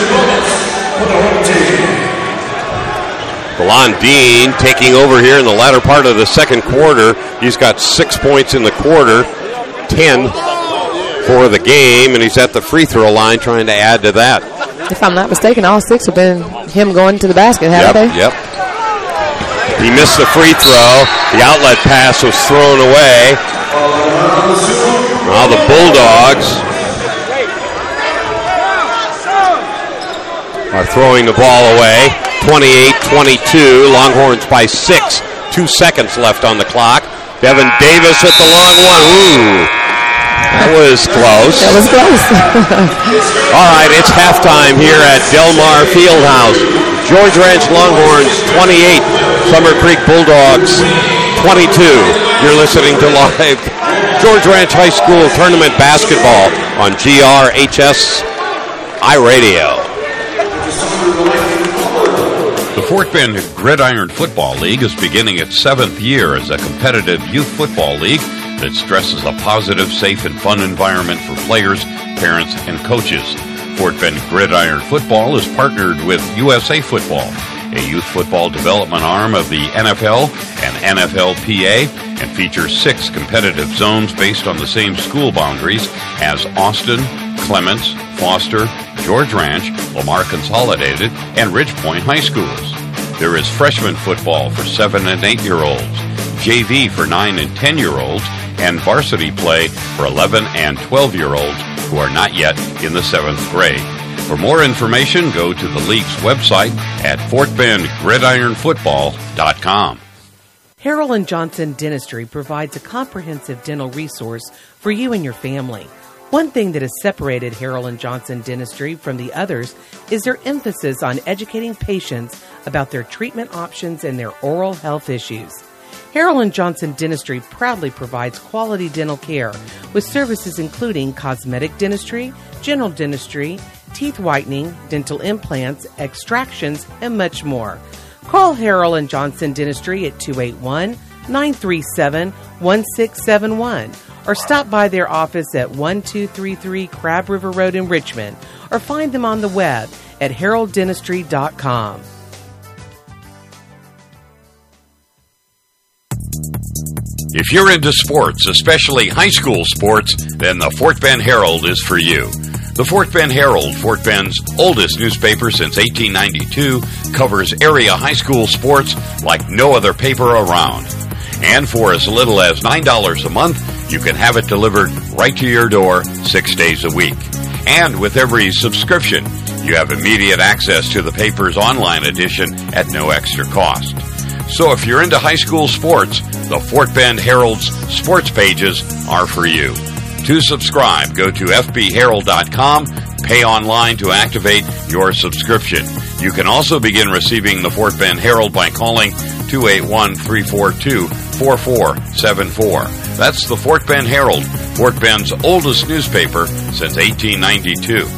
DeLon Dean taking over here in the latter part of the second quarter. He's got six points in the quarter, ten for the game, and he's at the free throw line trying to add to that. If I'm not mistaken, all six have been him going to the basket, haven't Yep, they? yep. He missed the free throw. The outlet pass was thrown away. Now the Bulldogs are throwing the ball away. twenty-eight twenty-two. Longhorns by six. Two seconds left on the clock. Devin Davis with the long one. Ooh. That was close. That was close. All right, it's halftime here at Del Mar Fieldhouse. George Ranch Longhorns twenty-eight, Summer Creek Bulldogs twenty-two. You're listening to live George Ranch High School Tournament Basketball on G R H S iRadio. The Fort Bend Gridiron Football League is beginning its seventh year as a competitive youth football league that stresses a positive, safe, and fun environment for players, parents, and coaches. Fort Bend Gridiron Football is partnered with U S A Football, a youth football development arm of the N F L and N F L P A, and features six competitive zones based on the same school boundaries as Austin, Clements, Foster, George Ranch, Lamar Consolidated, and Ridgepoint High Schools. There is freshman football for seven and eight year olds, J V for nine and ten year olds, and varsity play for eleven and twelve year olds who are not yet in the seventh grade. For more information, go to the league's website at fort bend gridiron football dot com. Harrell and Johnson Dentistry provides a comprehensive dental resource for you and your family. One thing that has separated Harrell and Johnson Dentistry from the others is their emphasis on educating patients about their treatment options and their oral health issues. Harrell and Johnson Dentistry proudly provides quality dental care with services including cosmetic dentistry, general dentistry, teeth whitening, dental implants, extractions, and much more. Call Harrell and Johnson Dentistry at two eight one, nine three seven, one six seven one or stop by their office at one two three three Crab River Road in Richmond or find them on the web at harrell dentistry dot com. If you're into sports, especially high school sports, then the Fort Bend Herald is for you. The Fort Bend Herald, Fort Bend's oldest newspaper since eighteen ninety-two, covers area high school sports like no other paper around. And for as little as nine dollars a month, you can have it delivered right to your door six days a week. And with every subscription, you have immediate access to the paper's online edition at no extra cost. So if you're into high school sports, the Fort Bend Herald's sports pages are for you. To subscribe, go to f b herald dot com, pay online to activate your subscription. You can also begin receiving the Fort Bend Herald by calling two eight one, three four two, four four seven four. That's the Fort Bend Herald, Fort Bend's oldest newspaper since eighteen ninety-two.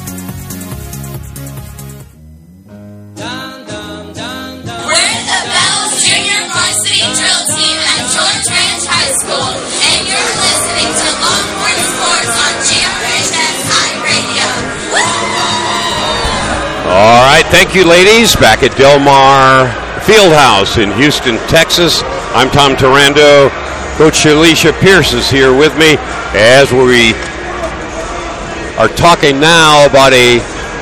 All right, thank you, ladies. Back at Del Mar Fieldhouse in Houston, Texas. I'm Tom Tarando. Coach Alicia Pierce is here with me as we are talking now about a,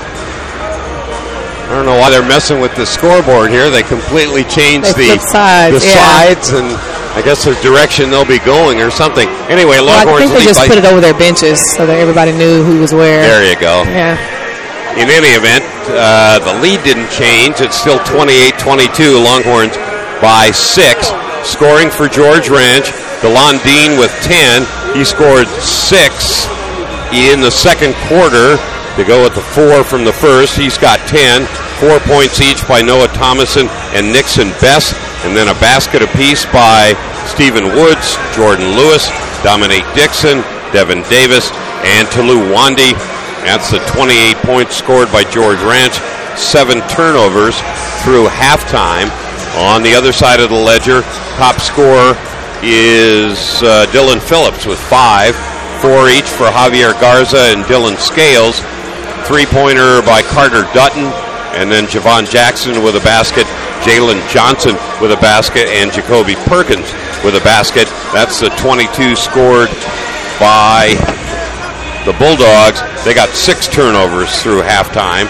I don't know why they're messing with the scoreboard here. They completely changed they the, sides, the yeah. sides, and I guess the direction they'll be going or something. Anyway, well, Longhorns I think they just by, put it over their benches so that everybody knew who was where. There you go. Yeah. In any event, uh, the lead didn't change. It's still twenty-eight twenty-two, Longhorns by six. Scoring for George Ranch, DeLon Dean with ten. He scored six in the second quarter to go with the four from the first. He's got ten. Four points each by Noah Thomason and Nixon Best. And then a basket apiece by Stephen Woods, Jordan Lewis, Dominique Dixon, Devin Davis, and Tolu Wandi. That's the twenty-eight points scored by George Ranch. Seven turnovers through halftime. On the other side of the ledger, top scorer is uh, Dylan Phillips with five. Four each for Javier Garza and Dylan Scales. Three-pointer by Carter Dutton. And then Javon Jackson with a basket. Jalen Johnson with a basket. And Jacoby Perkins with a basket. That's the twenty-two scored by the Bulldogs. They got six turnovers through halftime.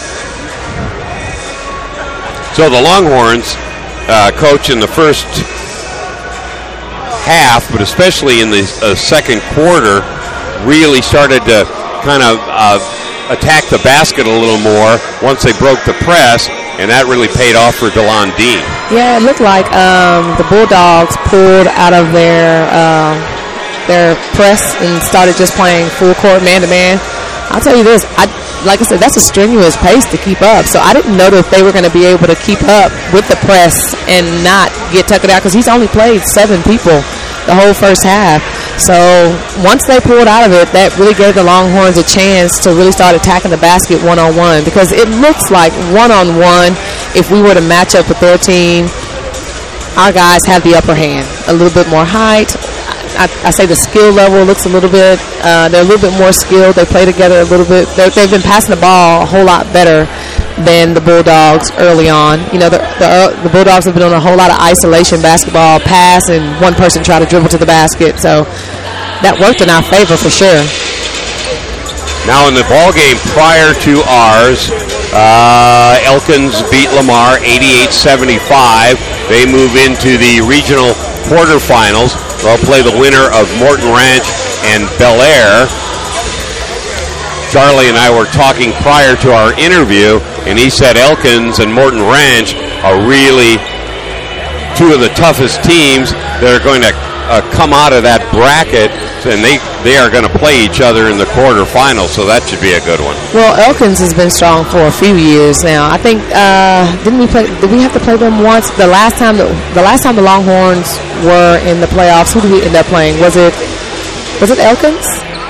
So the Longhorns, uh, coach, in the first half, but especially in the uh, second quarter, really started to kind of uh, attack the basket a little more once they broke the press, and that really paid off for DeLon Dean. Yeah, it looked like um, the Bulldogs pulled out of their uh, their press and started just playing full court man-to-man. I'll tell you this, I, like I said, that's a strenuous pace to keep up, so I didn't know that they were going to be able to keep up with the press and not get tuckered out, because he's only played seven people the whole first half. So once they pulled out of it, that really gave the Longhorns a chance to really start attacking the basket one-on-one, because it looks like one-on-one, if we were to match up with their team, our guys have the upper hand. A little bit more height. I, I say the skill level looks a little bit, uh, they're a little bit more skilled. They play together a little bit. They're, they've been passing the ball a whole lot better than the Bulldogs early on. You know, the, the, uh, the Bulldogs have been on a whole lot of isolation basketball, pass, and one person try to dribble to the basket. So that worked in our favor for sure. Now in the ball game prior to ours, uh, Elkins beat Lamar eighty-eight seventy-five. They move into the regional quarterfinals. They'll play the winner of Morton Ranch and Bel Air. Charlie and I were talking prior to our interview, and he said Elkins and Morton Ranch are really two of the toughest teams that are going to uh, come out of that bracket, and they, they are going to play each other in the quarterfinals, so that should be a good one. Well, Elkins has been strong for a few years now. I think uh, didn't we play? Did we have to play them once? The last time the, the last time the Longhorns were in the playoffs, who did we end up playing? Was it was it Elkins?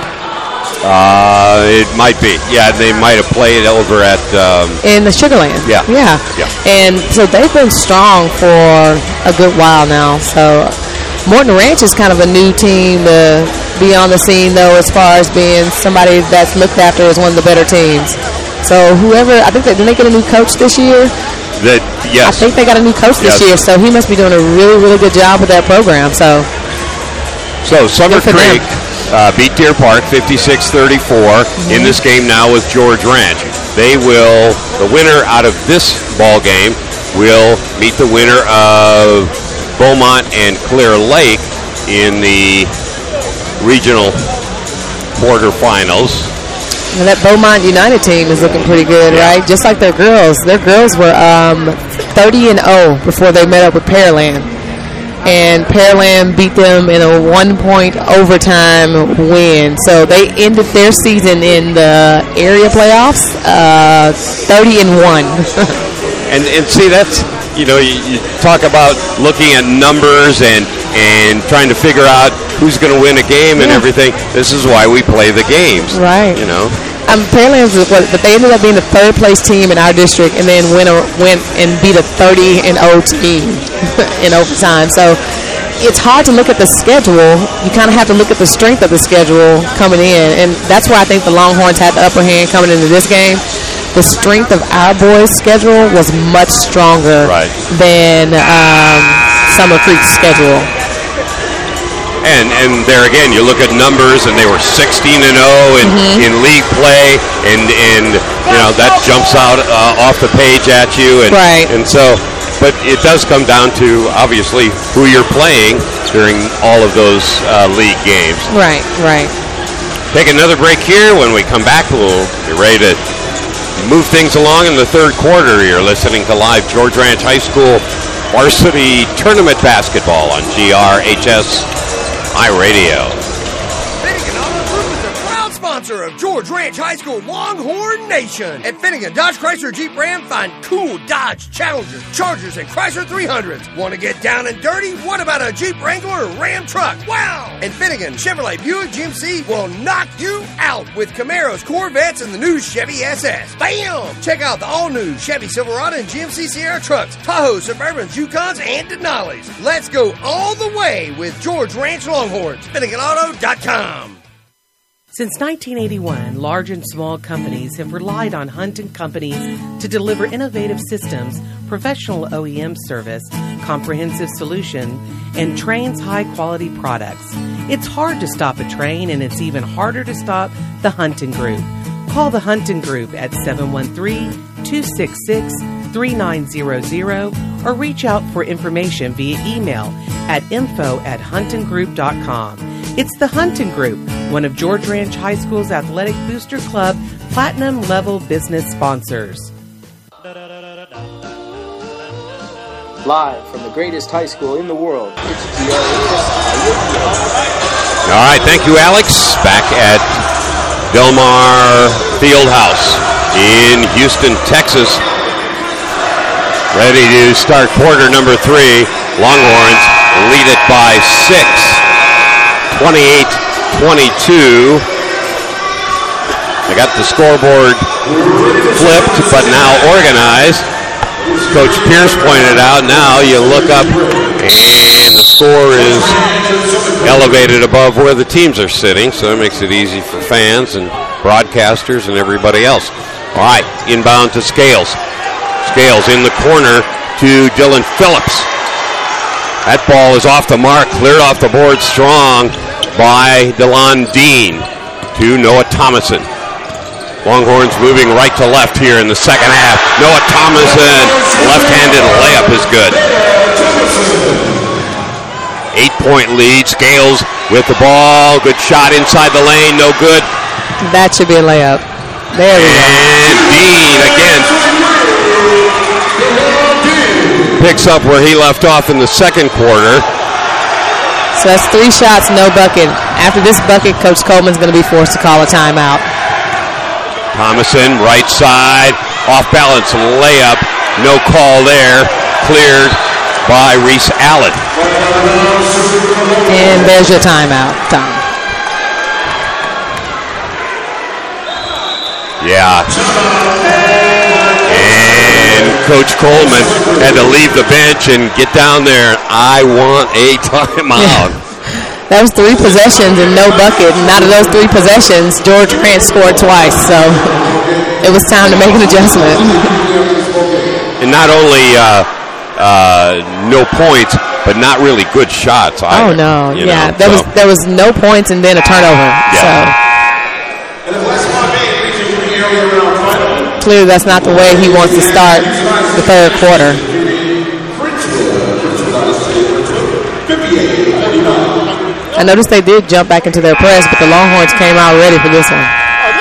Uh, it might be. Yeah, they might have played over at um, in the Sugarland. Yeah, yeah, yeah. And so they've been strong for a good while now. So Morton Ranch is kind of a new team to be on the scene, though, as far as being somebody that's looked after as one of the better teams. So whoever, I think they, did they get a new coach this year? That yes. I think they got a new coach this yes. year, so he must be doing a really, really good job with that program. So, so Summer Creek uh, beat Deer Park fifty-six thirty-four mm-hmm. in this game now with George Ranch. They will, the winner out of this ball game will meet the winner of Beaumont and Clear Lake in the regional quarterfinals. Well, that Beaumont United team is looking pretty good, yeah. right? Just like their girls. Their girls were um, thirty and oh before they met up with Pearland. And Pearland beat them in a one-point overtime win. So they ended their season in the area playoffs uh, thirty and one. and, and see, that's, you know, you, you talk about looking at numbers and, and trying to figure out who's going to win a game and yeah. everything. This is why we play the games. Right. You know. Um, Pearland's, but they ended up being the third place team in our district, and then went a, went and beat a thirty and oh team in overtime. So it's hard to look at the schedule. You kind of have to look at the strength of the schedule coming in, and that's why I think the Longhorns had the upper hand coming into this game. The strength of our boys' schedule was much stronger right. than um, Summer Creek's schedule. And and there again, you look at numbers, and they were sixteen and oh in, mm-hmm. in league play, and and you know that jumps out uh, off the page at you, and right. and so, but it does come down to obviously who you're playing during all of those uh, league games. Right, right. Take another break here. When we come back, we'll be ready to move things along in the third quarter. You're listening to live George Ranch High School varsity tournament basketball on G R H S iRadio. Finnegan Auto Group is a proud sponsor of George Ranch High School Longhorn Nation. At Finnegan Dodge Chrysler Jeep Ram, find cool Dodge Challengers, Chargers, and Chrysler three hundreds. Want to get down and dirty? What about a Jeep Wrangler or Ram truck? Wow! And Finnegan Chevrolet Buick G M C will knock you out with Camaros, Corvettes, and the new Chevy S S. Bam! Check out the all-new Chevy Silverado and G M C Sierra trucks, Tahoe, Suburbans, Yukons, and Denali's. Let's go all the way with George Ranch Longhorns. Finnegan Auto dot com. Since nineteen eighty-one, large and small companies have relied on Hunt and Companies to deliver innovative systems, professional O E M service, comprehensive solution, and Train's high-quality products. It's hard to stop a train, and it's even harder to stop the Hunting Group. Call the Hunting Group at seven one three, two six six, three nine zero zero or reach out for information via email at info at hunting group dot com. It's the Hunting Group, one of George Ranch High School's Athletic Booster Club Platinum Level Business sponsors. Live from the greatest high school in the world, it's G R H S I. All right, thank you, Alex. Back at Del Mar Fieldhouse in Houston, Texas. Ready to start quarter number three. Longhorns lead it by six, twenty-eight twenty-two. They got the scoreboard flipped, but now organized. Coach Pierce pointed out, now you look up and the score is elevated above where the teams are sitting, so that makes it easy for fans and broadcasters and everybody else. All right, inbound to Scales. Scales in the corner to Dylan Phillips. That ball is off the mark, cleared off the board strong by DeLon Dean to Noah Thomason. Longhorns moving right to left here in the second half. Noah Thomason, left-handed layup is good. Eight-point lead. Scales with the ball. Good shot inside the lane. No good. That should be a layup. There we go. And Dean again picks up where he left off in the second quarter. So that's three shots, no bucket. After this bucket, Coach Coleman's going to be forced to call a timeout. Thomason, right side, off balance layup, no call there, cleared by Reese Allen. And there's your timeout, Tom. Yeah. And Coach Coleman had to leave the bench and get down there. I want a timeout. Yeah. That was three possessions and no bucket. And out of those three possessions, George Ranch scored twice. So it was time to make an adjustment. And not only uh, uh, no points, but not really good shots either. Oh, no. You Yeah, know, there, so. was, there was no points and then a turnover. Yeah. So clearly that's not the way he wants to start the third quarter. I noticed they did jump back into their press, but the Longhorns came out ready for this one.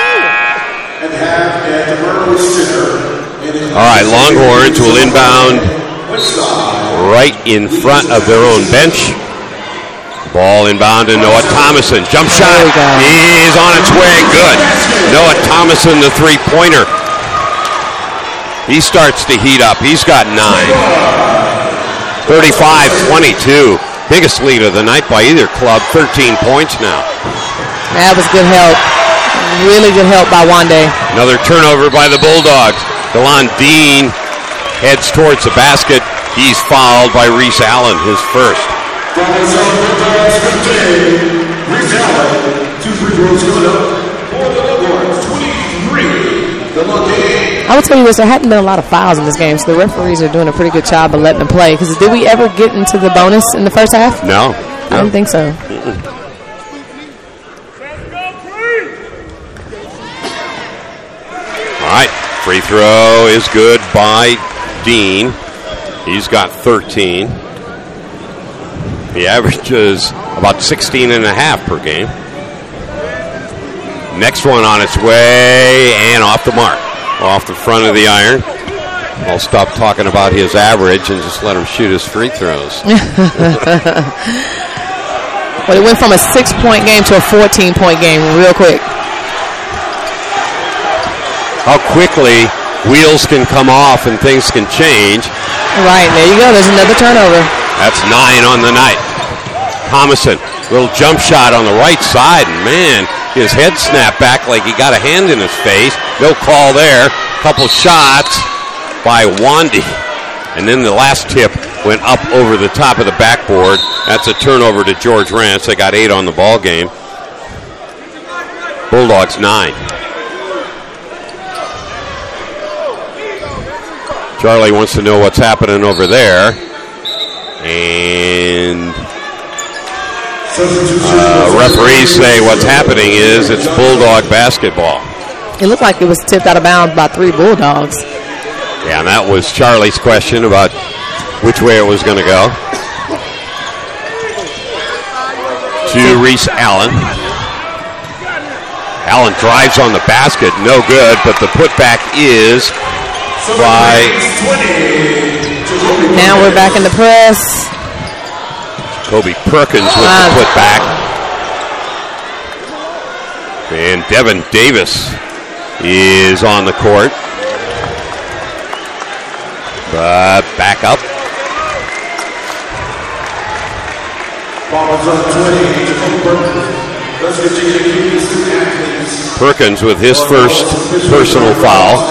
All right, Longhorns will inbound right in front of their own bench. Ball inbound to Noah Thomason. Jump shot is on its way. Good. Noah Thomason, the three-pointer. He starts to heat up. He's got nine. thirty-five twenty-two. Biggest lead of the night by either club, thirteen points now. That was good help. Really good help by Wande. Another turnover by the Bulldogs. DeLon Dean heads towards the basket. He's fouled by Reese Allen, his first. I would tell you this, there hadn't been a lot of fouls in this game, so the referees are doing a pretty good job of letting them play. Because did we ever get into the bonus in the first half? No. I don't think so. Mm-mm. All right, free throw is good by Dean. He's got thirteen. He averages about sixteen and a half per game. Next one on its way and off the mark. Off the front of the iron. I'll stop talking about his average and just let him shoot his free throws. Well, it went from a six-point game to a fourteen-point game real quick. How quickly wheels can come off and things can change. Right, there you go. There's another turnover. That's nine on the night. Thomason, little jump shot on the right side. And man, his head snapped back like he got a hand in his face. No call there. Couple shots by Wande. And then the last tip went up over the top of the backboard. That's a turnover to George Ranch. They got eight on the ball game. Bulldogs nine. Charlie wants to know what's happening over there. And uh, referees say what's happening is it's Bulldog basketball. It looked like it was tipped out of bounds by three Bulldogs. Yeah, and that was Charlie's question about which way it was going to go. To Reese Allen. Allen drives on the basket, no good, but the putback is by... Now we're back in the press. Kobe Perkins with uh, the putback. And Devin Davis is on the court. But back up. Perkins with his first personal foul.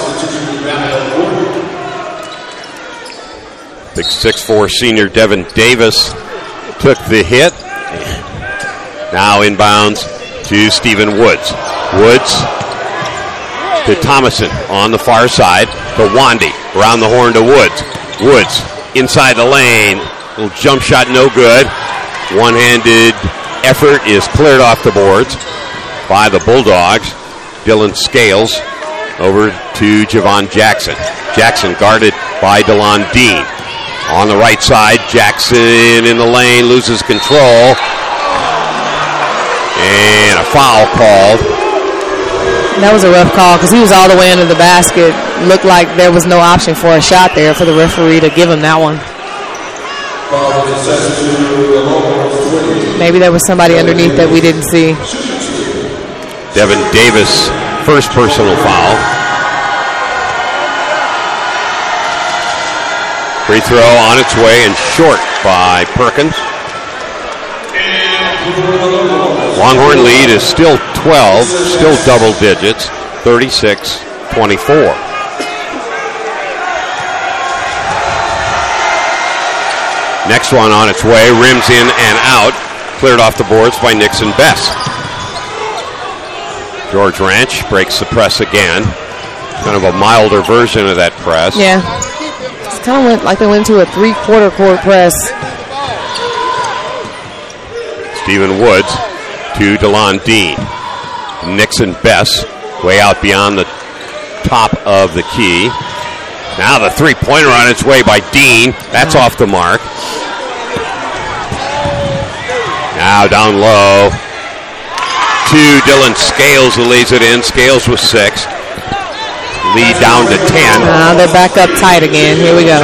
Big six four senior Devin Davis took the hit. Now inbounds to Stephen Woods. Woods to Thomason on the far side to Wandy. Around the horn to Woods. Woods inside the lane. Little jump shot, no good. One-handed effort is cleared off the boards by the Bulldogs. Dylan Scales over to Javon Jackson. Jackson guarded by DeLon Dean. On the right side, Jackson in the lane, loses control. And a foul called. That was a rough call because he was all the way under the basket. Looked like there was no option for a shot there for the referee to give him that one. Maybe there was somebody underneath that we didn't see. Devin Davis, first personal foul. Free throw on its way and short by Perkins. Longhorn lead is still twelve, still double digits, thirty-six twenty-four. Next one on its way, rims in and out, cleared off the boards by Nixon Bess. George Ranch breaks the press again. Kind of a milder version of that press. Yeah. It's kind of went like they went to a three-quarter court press. Stephen Woods to DeLon Dean. Nixon Bess way out beyond the top of the key. Now the three-pointer on its way by Dean. That's off the mark. Now down low to Dylan Scales, who lays it in. Scales with six. Lead down to ten. Uh, they're back up tight again. Here we go.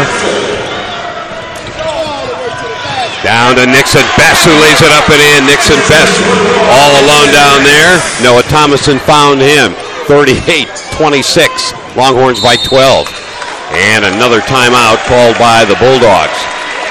Down to Nixon Bess, who lays it up and in. Nixon Bess all alone down there. Noah Thomason found him. thirty-eight twenty-six. Longhorns by twelve. And another timeout called by the Bulldogs.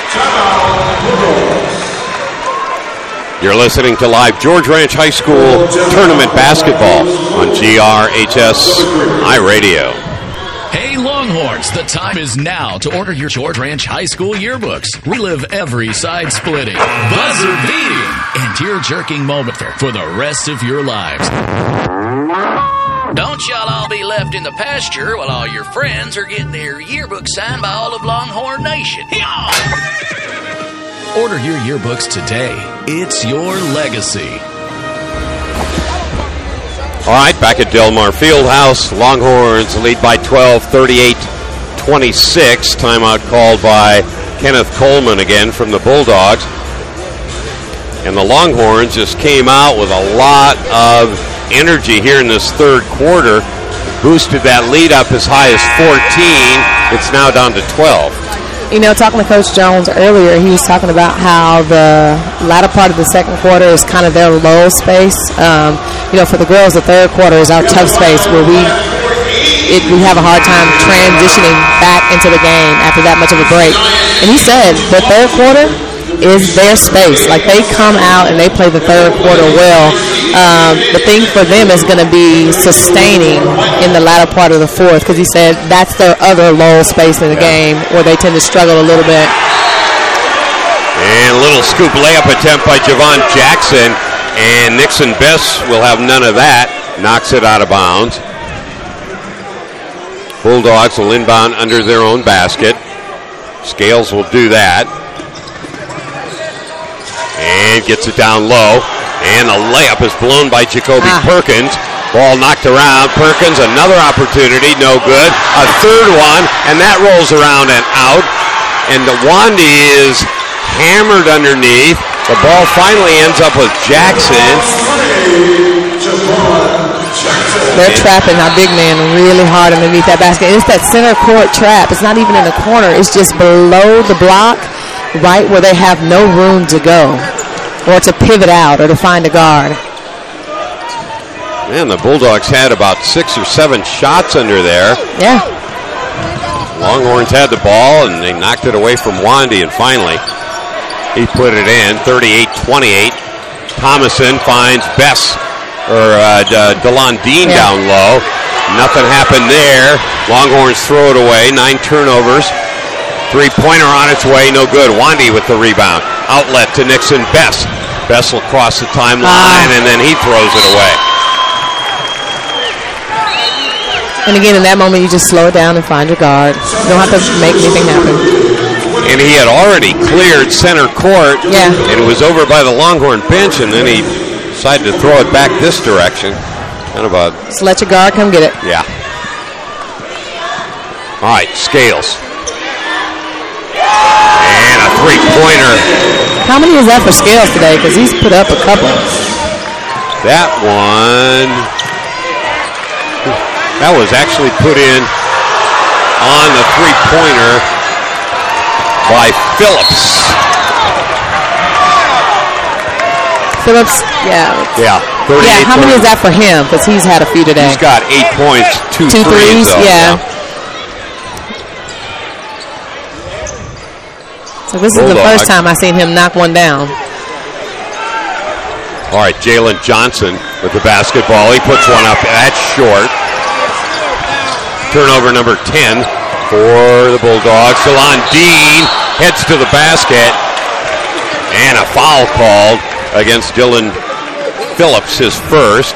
You're listening to live George Ranch High School tournament basketball on G R H S iRadio. Hey Longhorns, the time is now to order your George Ranch High School yearbooks. Relive every side-splitting, buzzer-beating, and tear-jerking moment for the rest of your lives. Don't y'all all be left in the pasture while all your friends are getting their yearbook signed by all of Longhorn Nation. Order your yearbooks today. It's your legacy. All right, back at Del Mar Fieldhouse. Longhorns lead by twelve, thirty-eight twenty-six. Timeout called by Kenneth Coleman again from the Bulldogs. And the Longhorns just came out with a lot of energy here in this third quarter. Boosted that lead up as high as fourteen. It's now down to twelve. You know, talking to Coach Jones earlier, he was talking about how the latter part of the second quarter is kind of their low space. Um, you know, for the girls, the third quarter is our tough space where we it, we have a hard time transitioning back into the game after that much of a break. And he said the third quarter is their space. Like, they come out and they play the third quarter well. Um, the thing for them is going to be sustaining in the latter part of the fourth, because he said that's their other low space in the game where they tend to struggle a little bit. And a little scoop layup attempt by Javon Jackson, and Nixon Bess will have none of that. Knocks it out of bounds. Bulldogs will inbound under their own basket. Scales will do that. And gets it down low. And the layup is blown by Jacoby ah. Perkins. Ball knocked around. Perkins, another opportunity, no good. A third one, and that rolls around and out. And the Wandy is hammered underneath. The ball finally ends up with Jackson. They're trapping our big man really hard underneath that basket. It's that center court trap. It's not even in the corner. It's just below the block, right where they have no room to go or to pivot out or to find a guard. Man, the Bulldogs had about six or seven shots under there. Yeah. Longhorns had the ball, and they knocked it away from Wandy, and finally he put it in, thirty-eight twenty-eight. Thomason finds Bess. Or uh, D- DeLon Dean yeah. down low. Nothing happened there. Longhorns throw it away. Nine turnovers. Three-pointer on its way. No good. Wandy with the rebound. Outlet to Nixon Bess. Bess will cross the timeline, ah. and then he throws it away. And again, in that moment, you just slow it down and find your guard. You don't have to make anything happen. And he had already cleared center court. Yeah. And was over by the Longhorn bench, and then he decided to throw it back this direction. Kind of a... Just let your guard come get it. Yeah. All right, Scales. And a three-pointer. How many is that for Scales today? Because he's put up a couple. That one... That was actually put in on the three-pointer by Phillips. Phillips, yeah. Yeah. Yeah, how many is that for him? Because he's had a few today. He's got eight points, two, two threes. threes though, yeah. yeah. So this Bulldog. is the first time I've seen him knock one down. All right, Jalen Johnson with the basketball. He puts one up. That's short. Turnover number ten for the Bulldogs. DeLon Dean heads to the basket. And a foul called against Dylan Phillips, his first.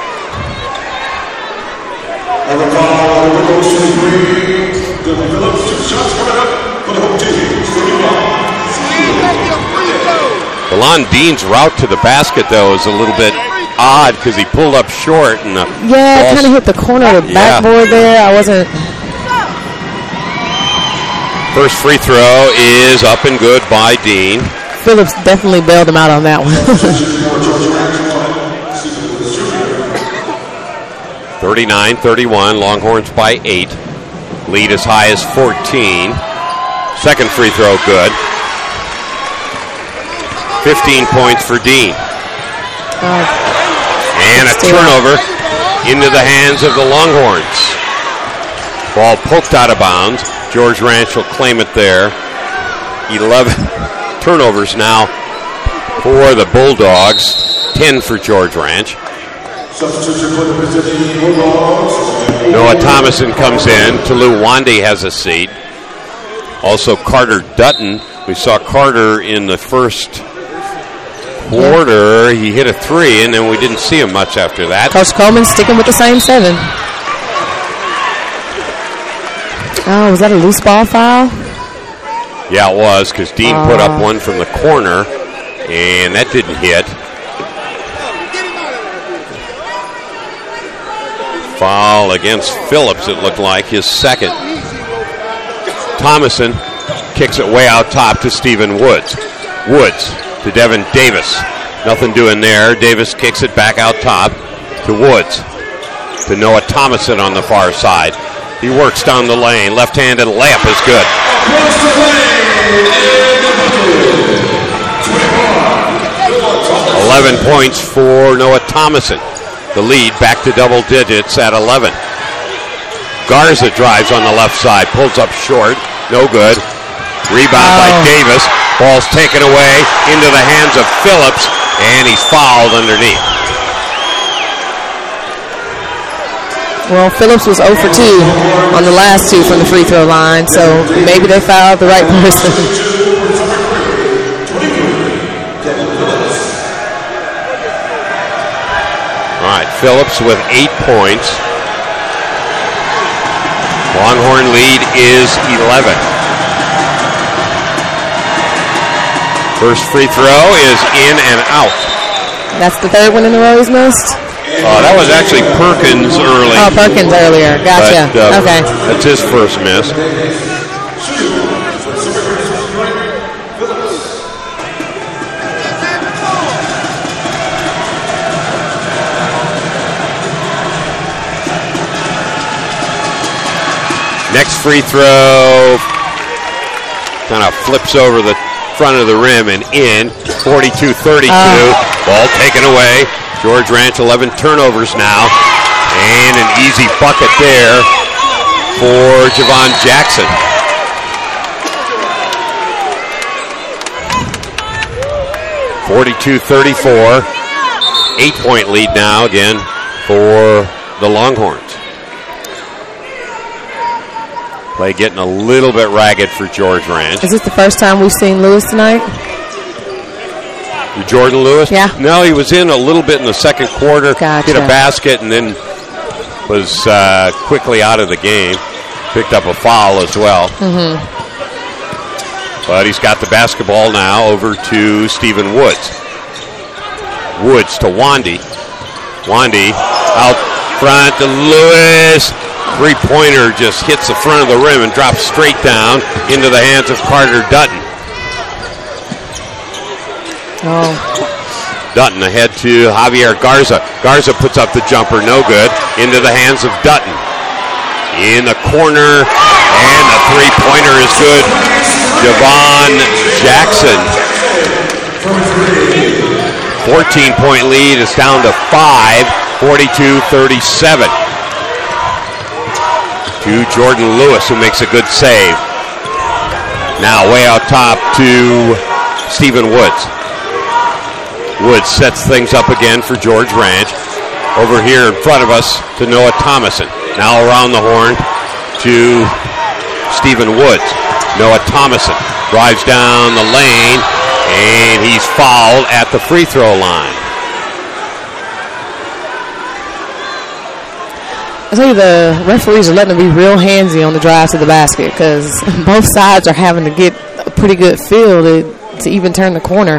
DeLon Dean's route to the basket, though, is a little bit odd because he pulled up short. And the yeah, it kind of hit the corner of the yeah. backboard there. I wasn't... First free throw is up and good by Dean. Phillips definitely bailed him out on that one. thirty-nine thirty-one, Longhorns by eight. Lead as high as fourteen. Second free throw good. fifteen points for Dean. Uh, and a turnover into the hands of the Longhorns. Ball poked out of bounds. George Ranch will claim it there. eleven turnovers now for the Bulldogs. ten for George Ranch. Noah Thomason comes in. Tolu Wandy has a seat. Also Carter Dutton. We saw Carter in the first quarter. He hit a three, and then we didn't see him much after that. Coach Coleman sticking with the same seven. Oh, was that a loose ball foul? Yeah, it was, because Dean uh. put up one from the corner, and that didn't hit. Foul against Phillips, it looked like, his second. Thomason kicks it way out top to Stephen Woods. Woods to Devin Davis. Nothing doing there. Davis kicks it back out top to Woods. To Noah Thomason on the far side. He works down the lane. Left-handed layup is good. eleven points for Noah Thomason. The lead back to double digits at eleven. Garza drives on the left side. Pulls up short. No good. Rebound oh. by Davis. Ball's taken away into the hands of Phillips, and he's fouled underneath. Well, Phillips was zero for two on the last two from the free throw line, so maybe they fouled the right person. All right, Phillips with eight points. Longhorn lead is eleven. First free throw is in and out. That's the third one in a row he's missed? Uh, that was actually Perkins early. Oh, Perkins earlier. Gotcha. But, uh, okay. That's his first miss. next free throw kind of flips over the front of the rim and in. forty-two thirty-two. Uh. Ball taken away. George Ranch, eleven turnovers now. And an easy bucket there for Javon Jackson. forty-two thirty-four. Eight-point lead now again for the Longhorns. Play getting a little bit ragged for George Ranch. Is this the first time we've seen Lewis tonight? Jordan Lewis? Yeah. No, he was in a little bit in the second quarter. Gotcha. Hit a basket and then was uh, quickly out of the game. Picked up a foul as well. Mm-hmm. But he's got the basketball now over to Stephen Woods. Woods to Wandy. Wandy out front to Lewis. Three-pointer just hits the front of the rim and drops straight down into the hands of Carter Dutton. Oh. Dutton ahead to Javier Garza. Garza puts up the jumper, no good. Into the hands of Dutton. In the corner, and the three-pointer is good. Javon Jackson. fourteen-point lead is down to five, forty-two thirty-seven. To Jordan Lewis, who makes a good save. Now way out top to Stephen Woods. Woods sets things up again for George Ranch. Over here in front of us to Noah Thomason. Now around the horn to Stephen Woods. Noah Thomason drives down the lane, and he's fouled at the free throw line. I tell you, the referees are letting them be real handsy on the drive to the basket because both sides are having to get a pretty good feel to, to even turn the corner.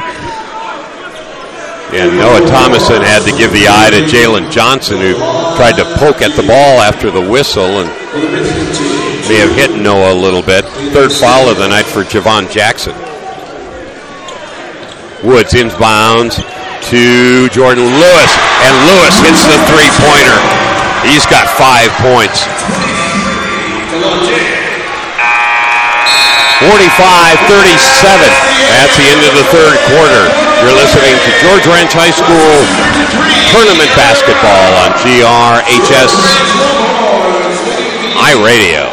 And Noah Thomason had to give the eye to Jalen Johnson, who tried to poke at the ball after the whistle and may have hit Noah a little bit. Third foul of the night for Javon Jackson. Woods inbounds to Jordan Lewis, and Lewis hits the three-pointer. He's got five points. forty-five thirty-seven. That's the end of the third quarter. You're listening to George Ranch High School Tournament Basketball on G R H S iRadio.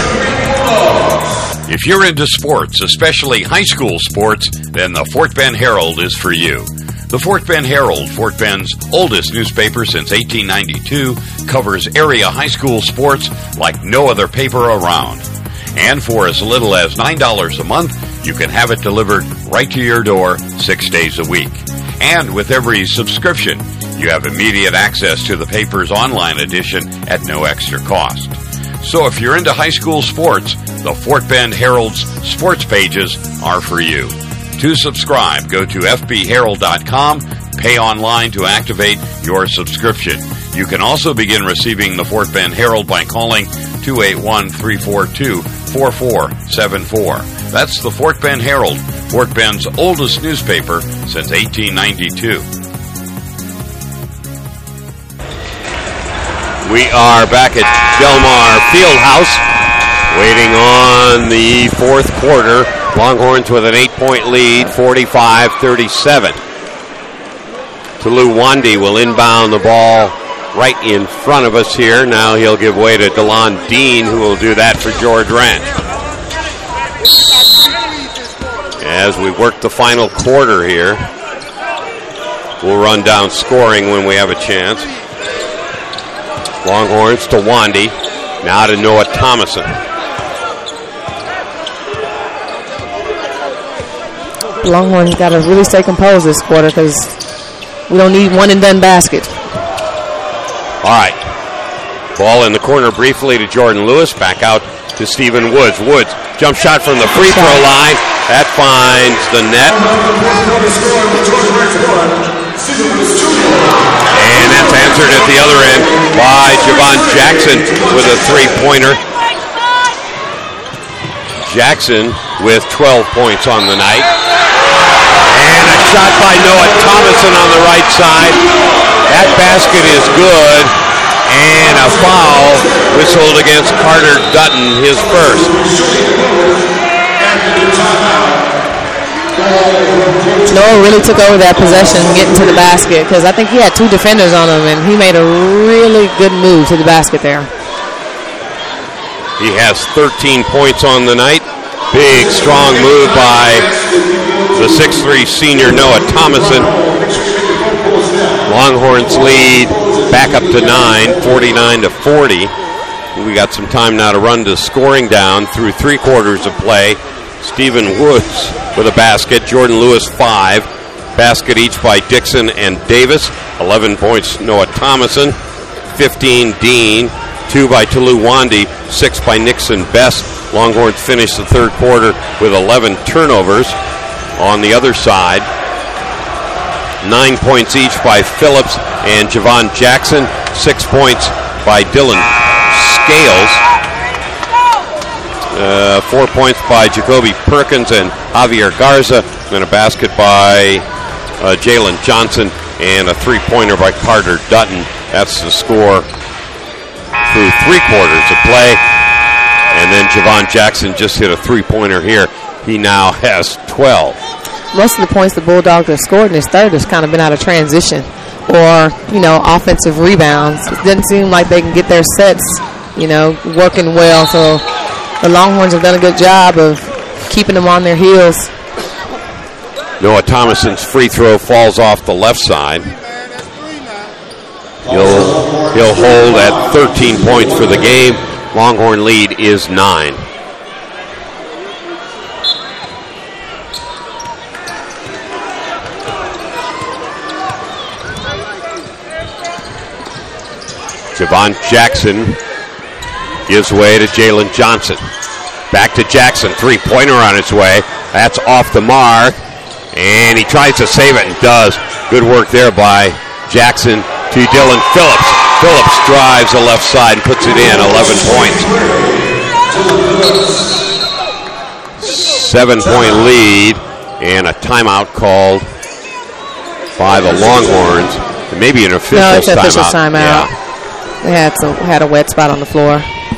If you're into sports, especially high school sports, then the Fort Bend Herald is for you. The Fort Bend Herald, Fort Bend's oldest newspaper since eighteen ninety-two, covers area high school sports like no other paper around. And for as little as nine dollars a month, you can have it delivered right to your door six days a week. And with every subscription, you have immediate access to the paper's online edition at no extra cost. So if you're into high school sports, the Fort Bend Herald's sports pages are for you. To subscribe, go to f b herald dot com, pay online to activate your subscription. You can also begin receiving the Fort Bend Herald by calling two eight one, three four two, four four seven four. That's the Fort Bend Herald, Fort Bend's oldest newspaper since eighteen ninety-two. We are back at Delmar Fieldhouse, waiting on the fourth quarter. Longhorns with an eight-point lead, forty-five thirty-seven. Tulu Wandy will inbound the ball right in front of us here. Now he'll give way to DeLon Dean, who will do that for George Ranch. As we work the final quarter here, we'll run down scoring when we have a chance. Longhorns to Wandy, now to Noah Thomason. Longhorns got to really stay composed this quarter because we don't need one and done basket. All right. Ball in the corner briefly to Jordan Lewis. Back out to Stephen Woods. Woods, jump shot from the free throw line. That finds the net. And that's answered at the other end by Javon Jackson with a three-pointer. Jackson with twelve points on the night. And a shot by Noah Thomason on the right side. That basket is good. And a foul whistled against Carter Dutton, his first. Noah really took over that possession getting to the basket because I think he had two defenders on him, and he made a really good move to the basket there. He has thirteen points on the night. Big, strong move by the six three senior Noah Thomason. Longhorns lead back up to nine, forty-nine to forty. We got some time now to run to scoring down through three quarters of play. Stephen Woods with a basket. Jordan Lewis five. Basket each by Dixon and Davis. eleven points Noah Thomason. fifteen Dean. Two by Tuluwandi. Six by Nixon Best. Longhorns finished the third quarter with eleven turnovers. On the other side, nine points each by Phillips and Javon Jackson. Six points by Dylan Scales. Uh, four points by Jacoby Perkins and Javier Garza. And a basket by uh, Jalen Johnson. And a three-pointer by Carter Dutton. That's the score through three quarters of play. And then Javon Jackson just hit a three-pointer here. He now has twelve. Most of the points the Bulldogs have scored in this third has kind of been out of transition or, you know, offensive rebounds. It doesn't seem like they can get their sets, you know, working well. So the Longhorns have done a good job of keeping them on their heels. Noah Thomason's free throw falls off the left side. He'll, he'll hold at thirteen points for the game. Longhorn lead is nine. Javon Jackson gives way to Jalen Johnson. Back to Jackson, three-pointer on its way. That's off the mark, and he tries to save it and does. Good work there by Jackson to Dylan Phillips. Phillips drives the left side and puts it in, eleven points. Seven-point lead, and a timeout called by the Longhorns. It may be an official timeout. No, it's an official timeout. timeout. Yeah. They had some had a wet spot on the floor.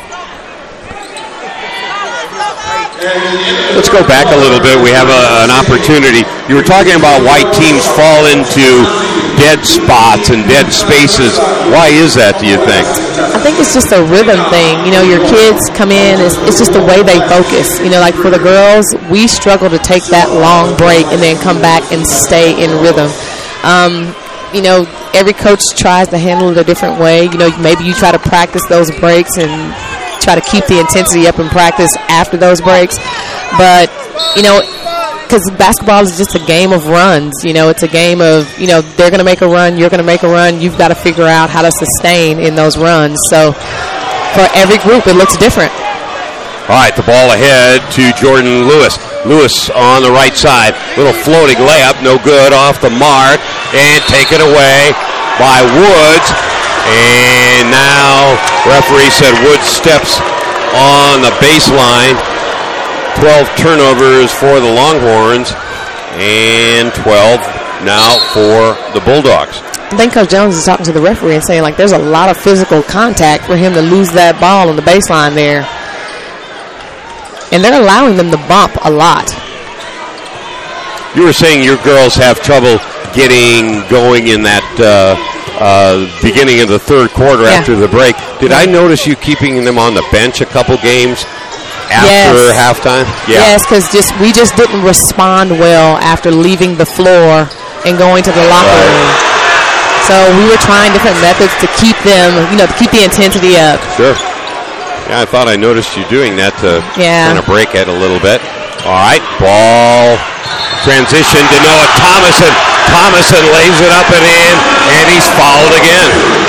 Let's go back a little bit. We have a, an opportunity. You were talking about why teams fall into dead spots and dead spaces. Why is that, do you think? I think it's just a rhythm thing. You know, your kids come in, it's, it's just the way they focus. You know, like for the girls, we struggle to take that long break and then come back and stay in rhythm. Um, you know, every coach tries to handle it a different way. You know, maybe you try to practice those breaks and try to keep the intensity up in practice after those breaks. But, you know, because basketball is just a game of runs. You know, it's a game of, you know, they're going to make a run, you're going to make a run. You've got to figure out how to sustain in those runs. So for every group, it looks different. All right, the ball ahead to Jordan Lewis. Lewis on the right side. Little floating layup, no good, off the mark. And taken away by Woods. And now referee said Woods steps on the baseline. twelve turnovers for the Longhorns. And twelve now for the Bulldogs. I think Coach Jones is talking to the referee and saying, like, there's a lot of physical contact for him to lose that ball on the baseline there. And they're allowing them to bump a lot. You were saying your girls have trouble getting going in that uh, uh, beginning of the third quarter yeah. after the break. Did I notice you keeping them on the bench a couple games after yes. halftime? Yeah. Yes, because just we just didn't respond well after leaving the floor and going to the locker right. room. So we were trying different methods to keep them, you know, to keep the intensity up. Sure. Yeah, I thought I noticed you doing that to yeah. kind of break it a little bit. All right, ball transition to Noah Thomason. Thomason lays it up and in, and he's fouled again.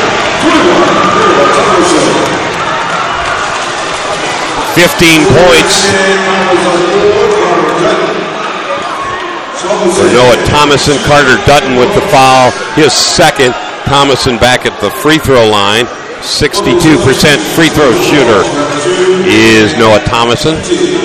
fifteen points for Noah Thomason. Carter Dutton with the foul. His second. Thomason back at the free throw line. sixty-two percent free throw shooter is Noah Thomason.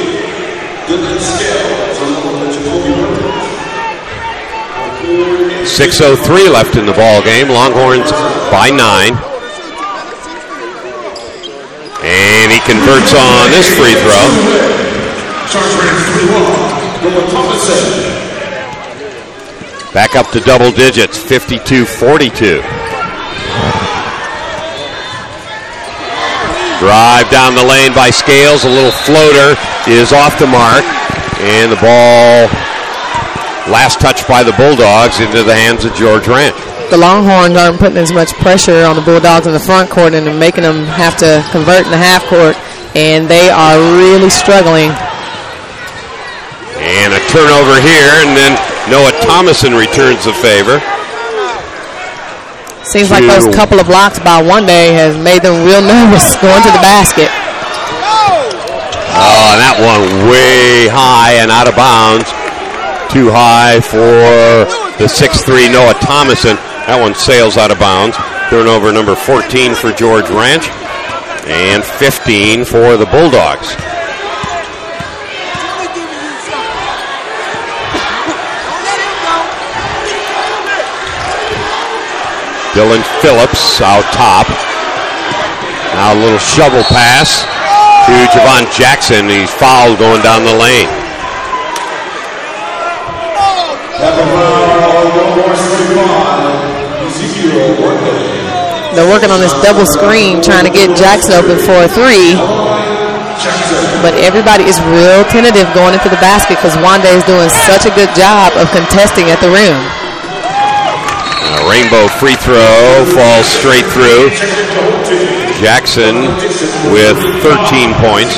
six oh three left in the ball game. Longhorns by nine. converts on this free throw. Back up to double digits, fifty-two forty-two. Drive down the lane by Scales. A little floater is off the mark. And the ball, last touch by the Bulldogs, into the hands of George Ranch. The Longhorns aren't putting as much pressure on the Bulldogs in the front court and making them have to convert in the half court. And they are really struggling. And a turnover here, and then Noah Thomason returns the favor. Seems like those couple of blocks by One Day has made them real nervous going to the basket. Oh, and that one way high and out of bounds. Too high for the six three Noah Thomason. That one sails out of bounds. Turnover number fourteen for George Ranch and fifteen for the Bulldogs. Dylan Phillips out top. Now a little shovel pass to Javon Jackson. He's fouled going down the lane. They're working on this double screen, trying to get Jackson open for a three. But everybody is real tentative going into the basket because Wanda is doing such a good job of contesting at the rim. A rainbow free throw falls straight through. Jackson with thirteen points.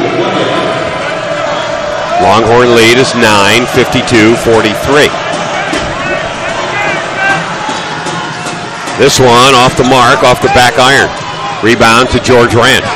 Longhorn lead is nine, fifty-two forty-three. This one off the mark, off the back iron. Rebound to George Ranch.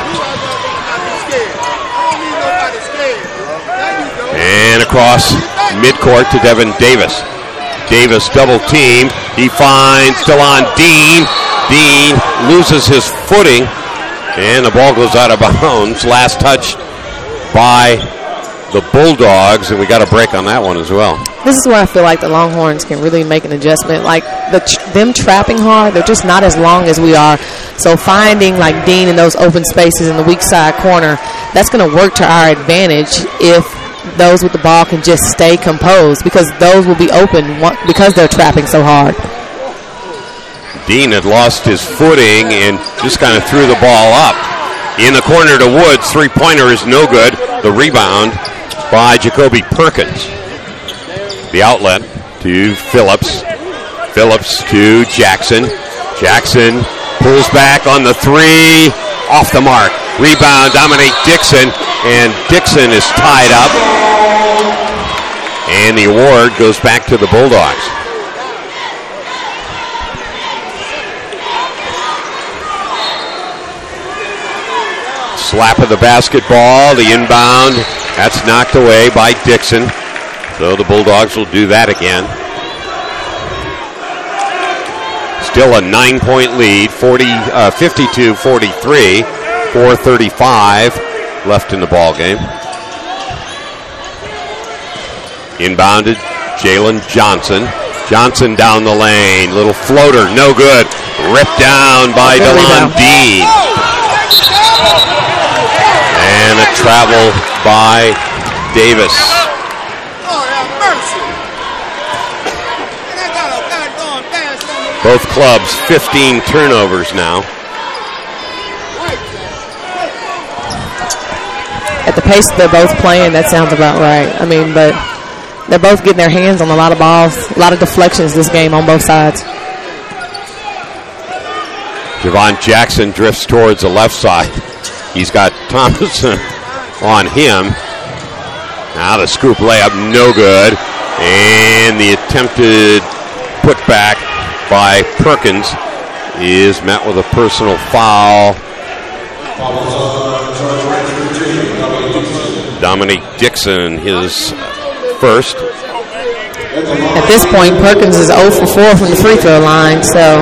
And across midcourt to Devin Davis. Davis double team. He finds Delon Dean. Dean loses his footing. And the ball goes out of bounds. Last touch by the Bulldogs. And we got a break on that one as well. This is where I feel like the Longhorns can really make an adjustment. Like the them trapping hard, they're just not as long as we are. So finding like Dean in those open spaces in the weak side corner, that's going to work to our advantage if those with the ball can just stay composed, because those will be open because they're trapping so hard. Dean had lost his footing and just kind of threw the ball up. In the corner to Woods, three-pointer is no good. The rebound by Jacoby Perkins. The outlet to Phillips. Phillips to Jackson. Jackson pulls back on the three. Off the mark. Rebound, Dominique Dixon. And Dixon is tied up. And the award goes back to the Bulldogs. Slap of the basketball. The inbound. That's knocked away by Dixon. So the Bulldogs will do that again. Still a nine-point lead, forty, uh, fifty-two forty-three, four thirty-five left in the ball game. Inbounded, Jalen Johnson. Johnson down the lane, little floater, no good. Ripped down by Delon Dean. And a travel by Davis. Both clubs, fifteen turnovers now. At the pace they're both playing, that sounds about right. I mean, but they're both getting their hands on a lot of balls, a lot of deflections this game on both sides. Javon Jackson drifts towards the left side. He's got Thomason on him. Now the scoop layup, no good. And the attempted putback by Perkins is met with a personal foul. Dominique Dixon, his first. At this point, Perkins is zero for four from the free throw line, so.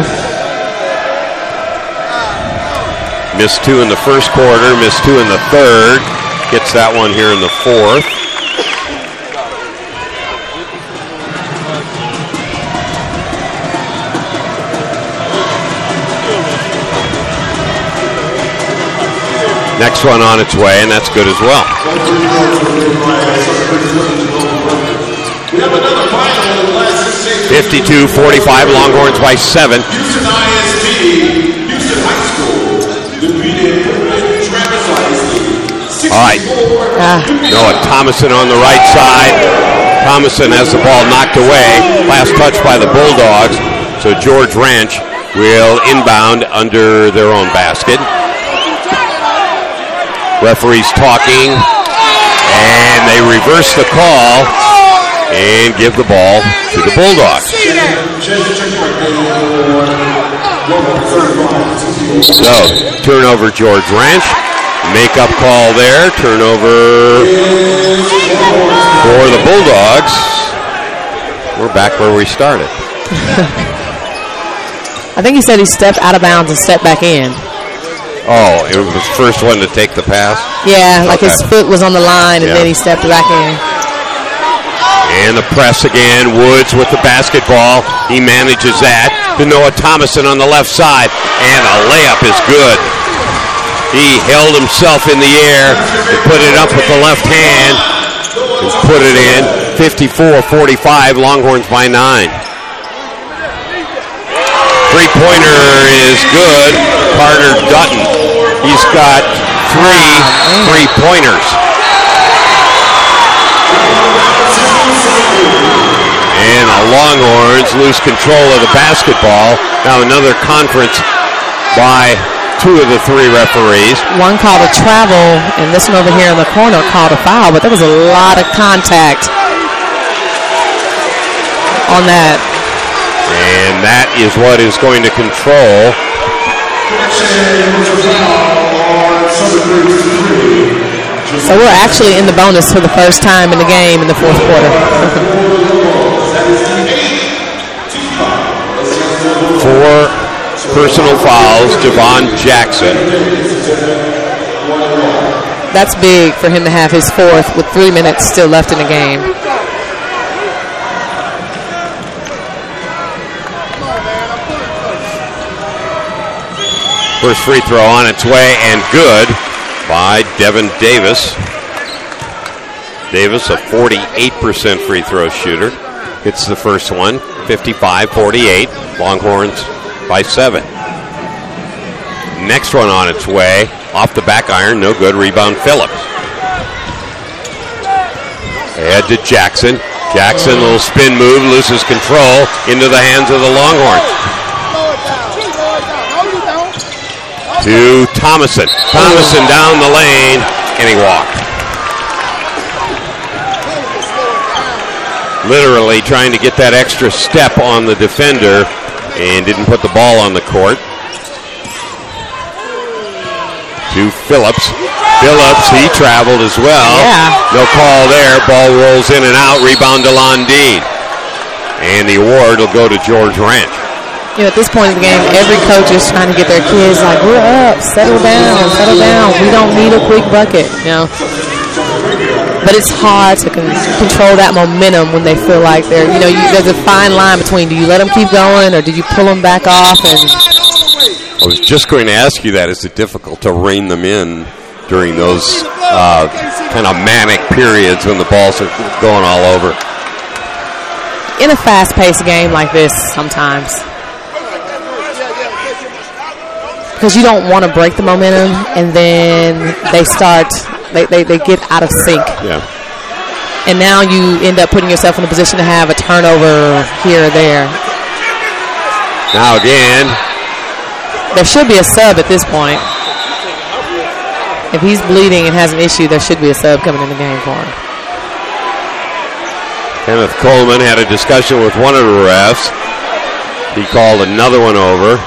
Missed two in the first quarter, missed two in the third. Gets that one here in the fourth. Next one on its way, and that's good as well. fifty-two forty-five, Longhorns by seven. All right, Noah Thomason on the right side. Thomason has the ball knocked away. Last touch by the Bulldogs. So George Ranch will inbound under their own basket. Referees talking, and they reverse the call and give the ball to the Bulldogs. So, turnover George Ranch. Make-up call there. Turnover for the Bulldogs. We're back where we started. I think he said he stepped out of bounds and stepped back in. Oh, it was the first one to take the pass? Yeah, like okay. his foot was on the line, and yeah. then he stepped back in. And the press again. Woods with the basketball. He manages that. To Noah Thomason on the left side. And a layup is good. He held himself in the air and put it up with the left hand and put it in. fifty-four forty-five, Longhorns by nine. Three-pointer is good. Carter Dutton. He's got three three-pointers. And the Longhorns lose control of the basketball. Now another conference by two of the three referees. One called a travel, and this one over here in the corner called a foul, but there was a lot of contact on that. And that is what is going to control. So we're actually in the bonus for the first time in the game in the fourth quarter. Four personal fouls, Javon Jackson. That's big for him to have his fourth with three minutes still left in the game. First free throw on its way and good by Devin Davis. Davis, a forty-eight percent free throw shooter. Hits the first one, fifty-five forty-eight. Longhorns by seven. Next one on its way, off the back iron, no good. Rebound Phillips. Ahead to Jackson. Jackson, little spin move, loses control into the hands of the Longhorns. To Thomason. Thomason down the lane, and he walked. Literally trying to get that extra step on the defender and didn't put the ball on the court. To Phillips. Phillips, he traveled as well. Yeah. No call there. Ball rolls in and out. Rebound to Londine. And the award will go to George Ranch. You know, at this point in the game, every coach is trying to get their kids like, we're up, settle down, settle down. We don't need a quick bucket, you know. But it's hard to con- control that momentum when they feel like they're, you know, you, there's a fine line between do you let them keep going or did you pull them back off? And I was just going to ask you that. Is it difficult to rein them in during those uh, kind of manic periods when the balls are going all over? In a fast-paced game like this sometimes. Because you don't want to break the momentum, and then they start, they, they, they get out of sync. Yeah. And now you end up putting yourself in a position to have a turnover here or there. Now again. There should be a sub at this point. If he's bleeding and has an issue, there should be a sub coming in the game for him. Kenneth Coleman had a discussion with one of the refs. He called another one over.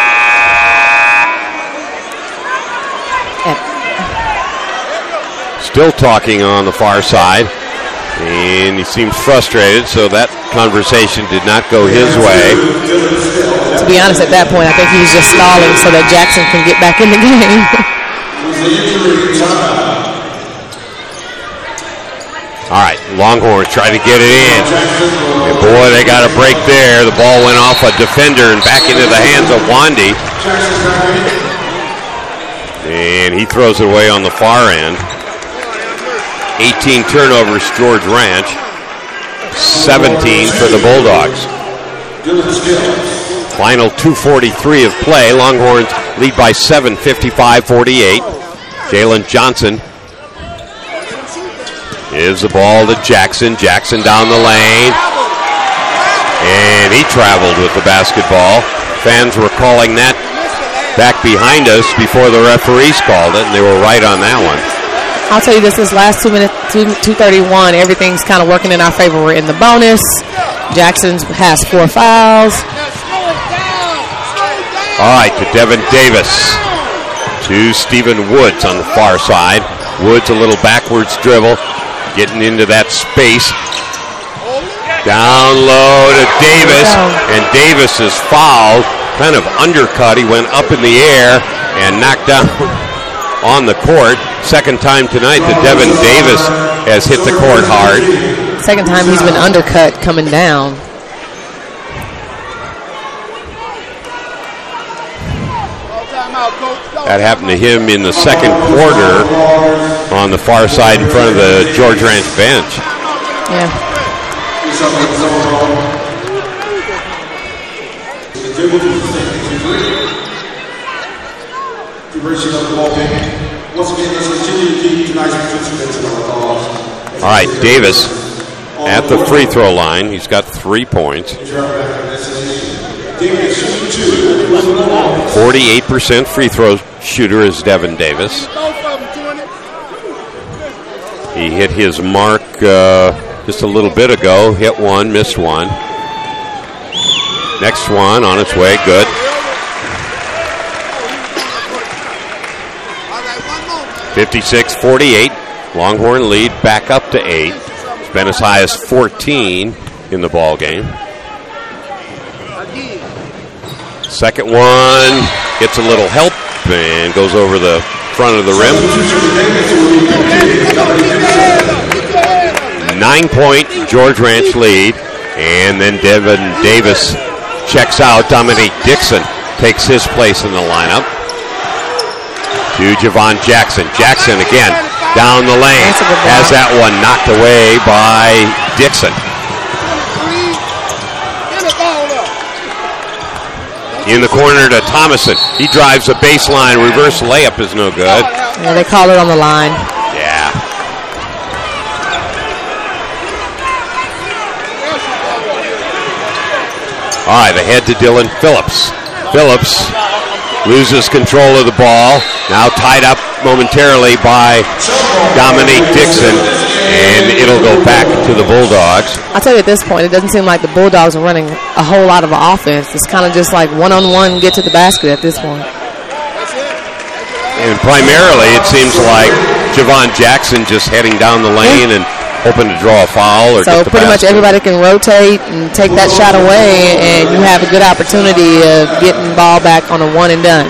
Still talking on the far side, and he seems frustrated, so that conversation did not go his way. To be honest, at that point, I think he was just stalling so that Jackson can get back in the game. All right, Longhorns try to get it in. And boy, they got a break there. The ball went off a defender and back into the hands of Wandy. And he throws it away on the far end. eighteen turnovers, George Ranch. seventeen for the Bulldogs. Final two forty-three of play. Longhorns lead by seven, fifty-five forty-eight. Jalen Johnson gives the ball to Jackson. Jackson down the lane. And he traveled with the basketball. Fans were calling that back behind us before the referees called it, and they were right on that one. I'll tell you this, this last two minutes, two thirty-one, everything's kind of working in our favor. We're in the bonus. Jackson has four fouls. All right, to Devin Davis. To Stephen Woods on the far side. Woods a little backwards dribble, getting into that space. Down low to Davis, and Davis is fouled. Kind of undercut. He went up in the air and knocked down on the court. Second time tonight that Devin Davis has hit the court hard. Second time he's been undercut coming down. That happened to him in the second quarter on the far side in front of the George Ranch bench. Yeah. All right, Davis at the free throw line. He's got three points. forty-eight percent free throw shooter is Devin Davis. He hit his mark uh, just a little bit ago. Hit one, missed one. Next one on its way, good. fifty-six forty-eight. Longhorn lead back up to eight. It's been as high as fourteen in the ball game. Second one gets a little help and goes over the front of the rim. Nine-point George Ranch lead. And then Devin Davis checks out. Dominique Dixon takes his place in the lineup. To Javon Jackson. Jackson again down the lane. Has that one knocked away by Dixon. In the corner to Thomason. He drives a baseline. Reverse layup is no good. Yeah, they call it on the line. Yeah. All right, ahead to Dylan Phillips. Phillips loses control of the ball. Now tied up momentarily by Dominique Dixon. And it'll go back to the Bulldogs. I'll tell you at this point, it doesn't seem like the Bulldogs are running a whole lot of offense. It's kind of just like one-on-one get to the basket at this point. And primarily it seems like Javon Jackson just heading down the lane and hoping to draw a foul or so get the pretty basket. much everybody can rotate and take that shot away, and you have a good opportunity of getting the ball back on a one and done.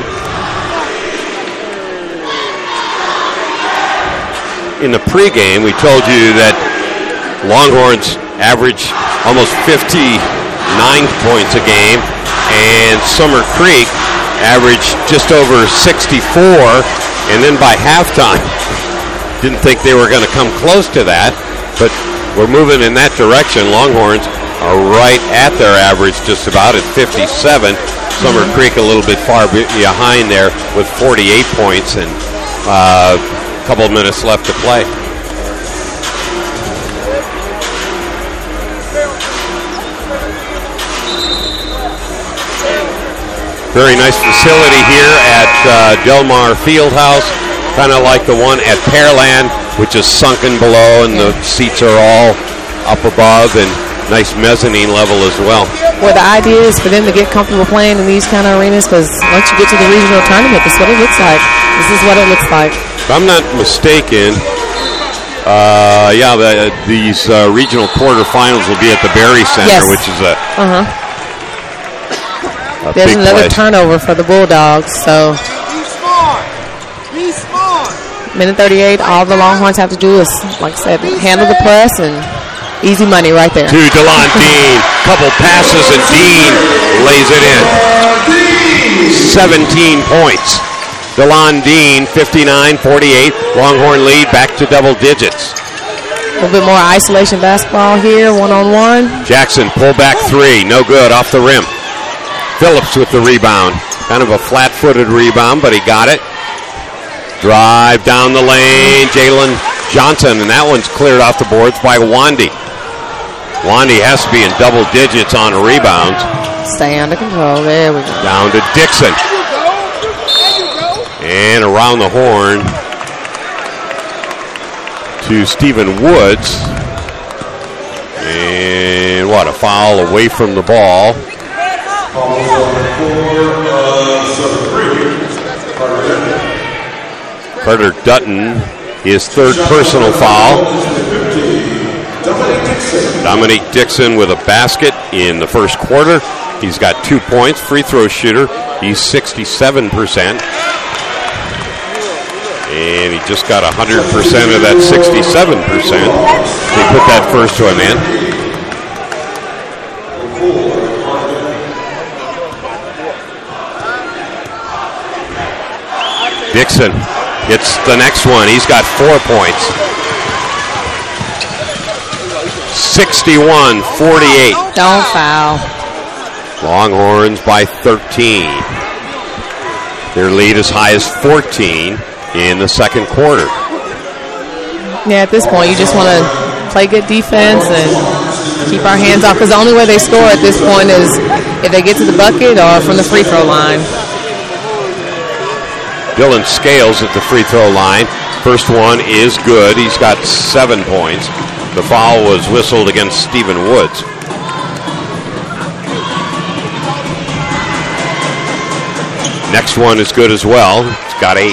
In the pregame, we told you that Longhorns average almost fifty-nine points a game, and Summer Creek averaged just over sixty-four, and then by halftime, didn't think they were going to come close to that, but we're moving in that direction. Longhorns are right at their average, just about at fifty-seven. Summer Creek a little bit far behind there with forty-eight points, and uh, couple of minutes left to play. Very nice facility here at uh, Delmar Fieldhouse, kind of like the one at Pearland, which is sunken below and the seats are all up above, and nice mezzanine level as well. Well, the idea is for them to get comfortable playing in these kind of arenas, because once you get to the regional tournament, this is what it looks like. This is what it looks like. If I'm not mistaken, uh, yeah, the, these uh, regional quarterfinals will be at the Berry Center, yes. which is a, uh-huh. a There's big another place. turnover for the Bulldogs, so. Minute thirty-eight, all the Longhorns have to do is, like I said, handle the press, and easy money right there. To DeLon Dean, couple passes, and Dean lays it in. seventeen points. DeLon Dean, fifty-nine forty-eight. Longhorn lead back to double digits. A little bit more isolation basketball here, one-on-one. Jackson, pull back three, no good, off the rim. Phillips with the rebound. Kind of a flat-footed rebound, but he got it. Drive down the lane, Jalen Johnson, and that one's cleared off the boards by Wandy. Wandy has to be in double digits on rebounds. Stay under control, there we go. Down to Dixon. And around the horn to Stephen Woods. And what, a foul away from the ball. Carter Dutton, his third personal foul. Dominique Dixon with a basket in the first quarter. He's got two points, free throw shooter. He's sixty-seven percent. And he just got one hundred percent of that sixty-seven percent. They put that first one in. Dixon gets the next one. He's got four points. sixty-one forty-eight. Don't foul. Longhorns by thirteen. Their lead as high as fourteen in the second quarter. Yeah, at this point, you just want to play good defense and keep our hands off, because the only way they score at this point is if they get to the bucket or from the free throw line. Dylan Scales at the free throw line. First one is good. He's got seven points. The foul was whistled against Stephen Woods. Next one is good as well. It's got eight.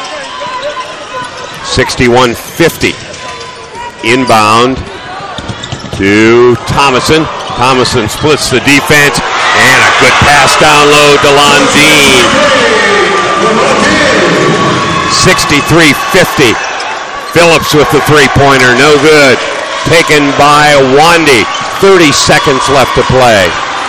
sixty-one fifty. Inbound to Thomason. Thomason splits the defense. And a good pass down low. DeLon Dean. sixty-three fifty. Phillips with the three-pointer. No good. Taken by Wandy. thirty seconds left to play.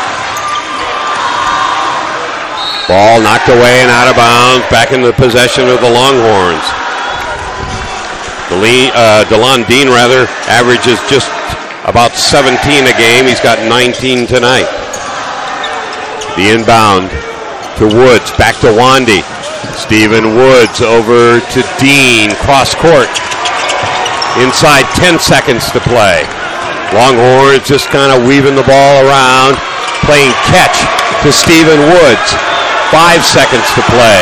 Ball knocked away and out of bounds. Back into the possession of the Longhorns. DeLe- uh, DeLon Dean, rather, averages just about seventeen a game. He's got nineteen tonight. The inbound to Woods. Back to Wandy. Stephen Woods over to Dean. Cross court. Inside ten seconds to play. Longhorns just kind of weaving the ball around. Playing catch to Stephen Woods. Five seconds to play.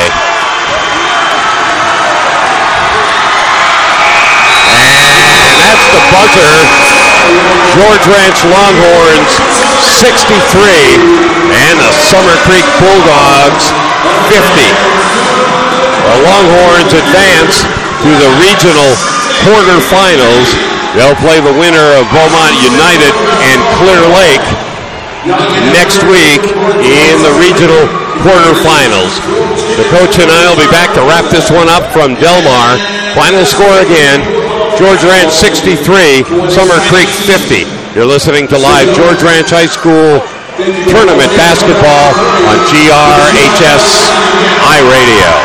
And that's the buzzer. George Ranch Longhorns sixty-three and the Summer Creek Bulldogs fifty. The Longhorns advance to the regional quarterfinals. They'll play the winner of Beaumont United and Clear Lake next week in the regional quarterfinals. The coach and I will be back to wrap this one up from Del Mar. Final score again, George Ranch sixty-three, Summer Creek fifty. You're listening to live George Ranch High School tournament basketball on G R H S iRadio.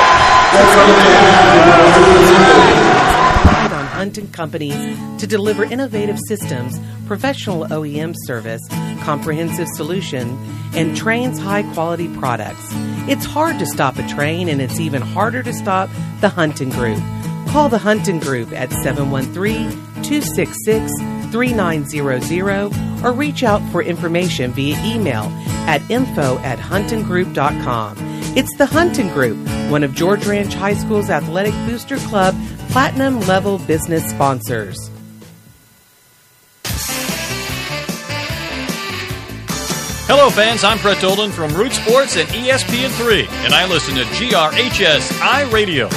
On Hunting Companies to deliver innovative systems, professional O E M service, comprehensive solution, and trains high-quality products. It's hard to stop a train, and it's even harder to stop the Hunting Group. Call the Hunting Group at seven one three, two six six, three nine zero zero or reach out for information via email at info at hunting group dot com. It's the Hunting Group, one of George Ranch High School's Athletic Booster Club Platinum Level Business sponsors. Hello, fans. I'm Brett Dolan from Root Sports and E S P N three, and I listen to G R H S iRadio.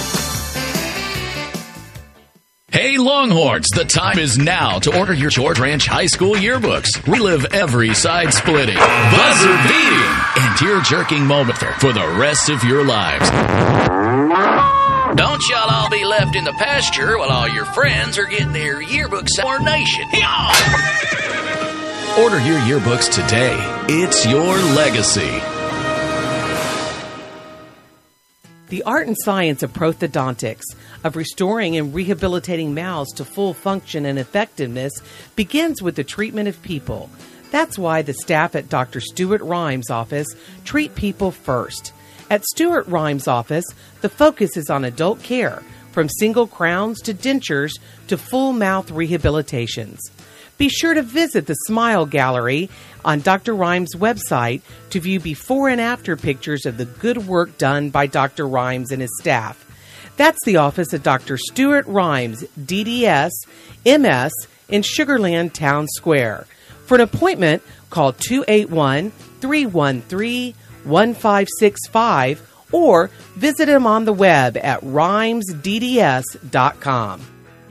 Hey, Longhorns, the time is now to order your George Ranch High School yearbooks. Relive every side-splitting, buzzer-beating, and tear-jerking moment for the rest of your lives. Don't y'all all be left in the pasture while all your friends are getting their yearbooks for nation. Order your yearbooks today. It's your legacy. The art and science of prosthodontics, of restoring and rehabilitating mouths to full function and effectiveness, begins with the treatment of people. That's why the staff at Doctor Stuart Rhymes' office treat people first. At Stuart Rhymes' office, the focus is on adult care, from single crowns to dentures to full mouth rehabilitations. Be sure to visit the Smile Gallery on Doctor Rhymes' website to view before and after pictures of the good work done by Doctor Rhymes and his staff. That's the office of Doctor Stuart Rhymes, D D S, M S, in Sugarland Town Square. For an appointment, call two eight one, three one three, one five six five or visit him on the web at rhymes d d s dot com.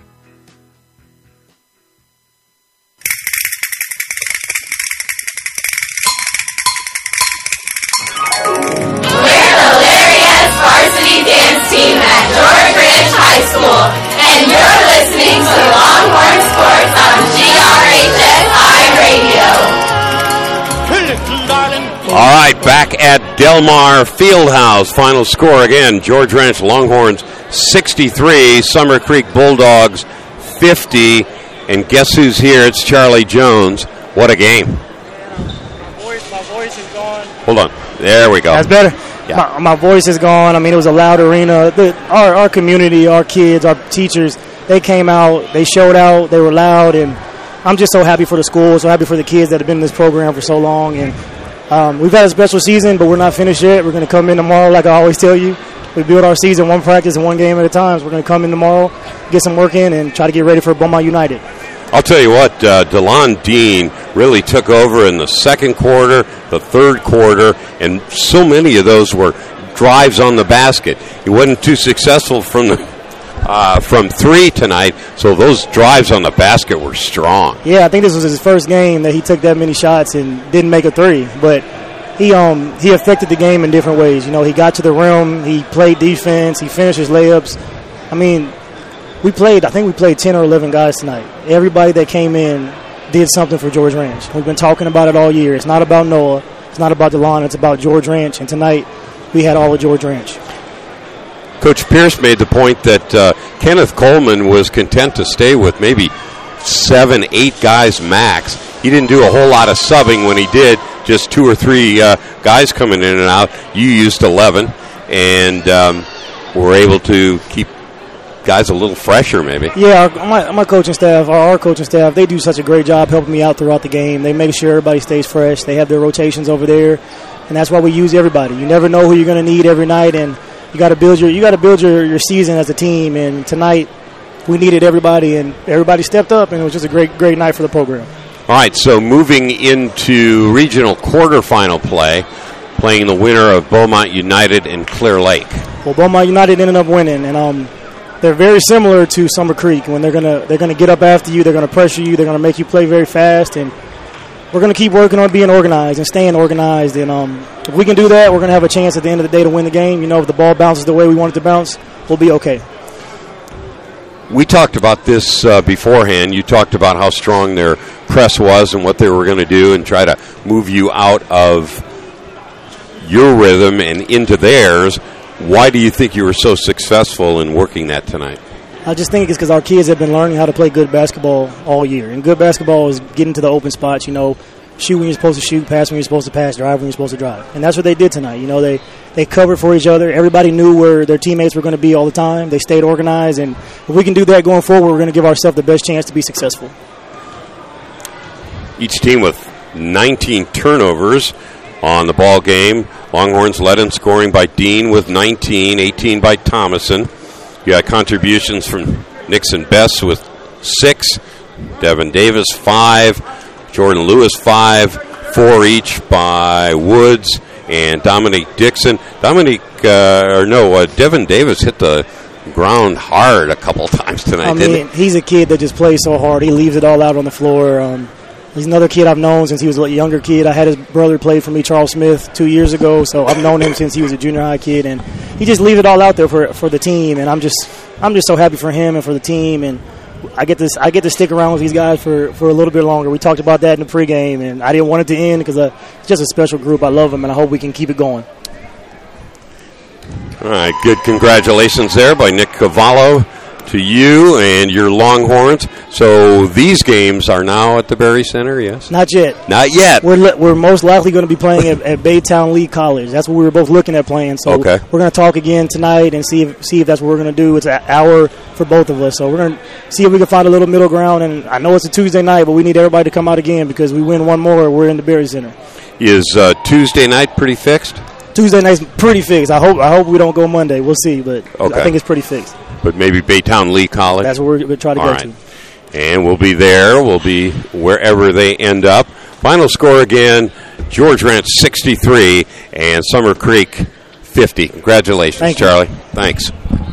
Varsity dance team at George Ranch High School, and you're listening to Longhorn Sports on G R H S I Radio. All right, back at Delmar Fieldhouse. Final score again, George Ranch Longhorns sixty-three, Summer Creek Bulldogs fifty. And guess who's here? It's Charlie Jones. What a game. My voice, my voice is gone. Hold on. There we go. That's better. Yeah. My, my voice is gone. I mean, it was a loud arena. The, our, our community, our kids, our teachers, they came out, they showed out, they were loud, and I'm just so happy for the school, so happy for the kids that have been in this program for so long. And um, we've had a special season, but we're not finished yet. We're going to come in tomorrow, like I always tell you. We build our season one practice and one game at a time. So we're going to come in tomorrow, get some work in, and try to get ready for Beaumont United. I'll tell you what, uh, DeLon Dean really took over in the second quarter, the third quarter, and so many of those were drives on the basket. He wasn't too successful from the uh, from three tonight, so those drives on the basket were strong. Yeah, I think this was his first game that he took that many shots and didn't make a three, but he um he affected the game in different ways. You know, he got to the rim, he played defense, he finished his layups. I mean, we played, I think we played ten or eleven guys tonight. Everybody that came in did something for George Ranch. We've been talking about it all year. It's not about Noah. It's not about DeLon. It's about George Ranch. And tonight we had all of George Ranch. Coach Pierce made the point that uh, Kenneth Coleman was content to stay with maybe seven, eight guys max. He didn't do a whole lot of subbing. When he did, just two or three uh, guys coming in and out. You used eleven, and um, were able to keep guys a little fresher, maybe. Yeah, our, my, my coaching staff, our, our coaching staff, they do such a great job helping me out throughout the game. They make sure everybody stays fresh. They have their rotations over there, and that's why we use everybody. You never know who you're going to need every night, and you got to build your you got to build your, your season as a team. And tonight, we needed everybody, and everybody stepped up, and it was just a great great night for the program. All right, so moving into regional quarterfinal play, playing the winner of Beaumont United and Clear Lake. Well, Beaumont United ended up winning, and um. They're very similar to Summer Creek. When they're gonna they're gonna get up after you, they're gonna pressure you, they're gonna make you play very fast, and we're gonna keep working on being organized and staying organized. And um, if we can do that, we're gonna have a chance at the end of the day to win the game. You know, if the ball bounces the way we want it to bounce, we'll be okay. We talked about this uh, beforehand. You talked about how strong their press was and what they were going to do and try to move you out of your rhythm and into theirs. Why do you think you were so successful in working that tonight? I just think it's because our kids have been learning how to play good basketball all year. And good basketball is getting to the open spots, you know, shoot when you're supposed to shoot, pass when you're supposed to pass, drive when you're supposed to drive. And that's what they did tonight. You know, they, they covered for each other. Everybody knew where their teammates were going to be all the time. They stayed organized. And if we can do that going forward, we're going to give ourselves the best chance to be successful. Each team with nineteen turnovers on the ball game. Longhorns led in scoring by Dean with nineteen, eighteen by Thomason. You got contributions from Nixon Bess with six, Devin Davis five, Jordan Lewis five, four each by Woods and Dominique Dixon. Dominique, uh, or no, uh, Devin Davis hit the ground hard a couple times tonight, I mean, didn't he? He's a kid that just plays so hard. He leaves it all out on the floor. Um, He's another kid I've known since he was a younger kid. I had his brother play for me, Charles Smith, two years ago, so I've known him since he was a junior high kid, and he just leaves it all out there for for the team, and I'm just I'm just so happy for him and for the team, and I get this I get to stick around with these guys for, for a little bit longer. We talked about that in the pregame, and I didn't want it to end because uh, it's just a special group. I love them, and I hope we can keep it going. All right, good congratulations there by Nick Cavallo to you and your Longhorns. So these games are now at the Berry Center, yes? Not yet. Not yet. We're li- we're most likely going to be playing at, at Baytown Lee College. That's what we were both looking at playing. So okay. we're going to talk again tonight and see if see if that's what we're going to do. It's an hour for both of us. So we're going to see if we can find a little middle ground. And I know it's a Tuesday night, but we need everybody to come out again because we win one more, we're in the Berry Center. Is uh, Tuesday night pretty fixed? Tuesday night's pretty fixed. I hope I hope we don't go Monday. We'll see, but okay. I think it's pretty fixed. But maybe Baytown Lee College? That's what we're, we're trying to All go right. to. And we'll be there. We'll be wherever they end up. Final score again, George Ranch sixty-three and Summer Creek fifty. Congratulations, Thank Charlie. You. Thanks.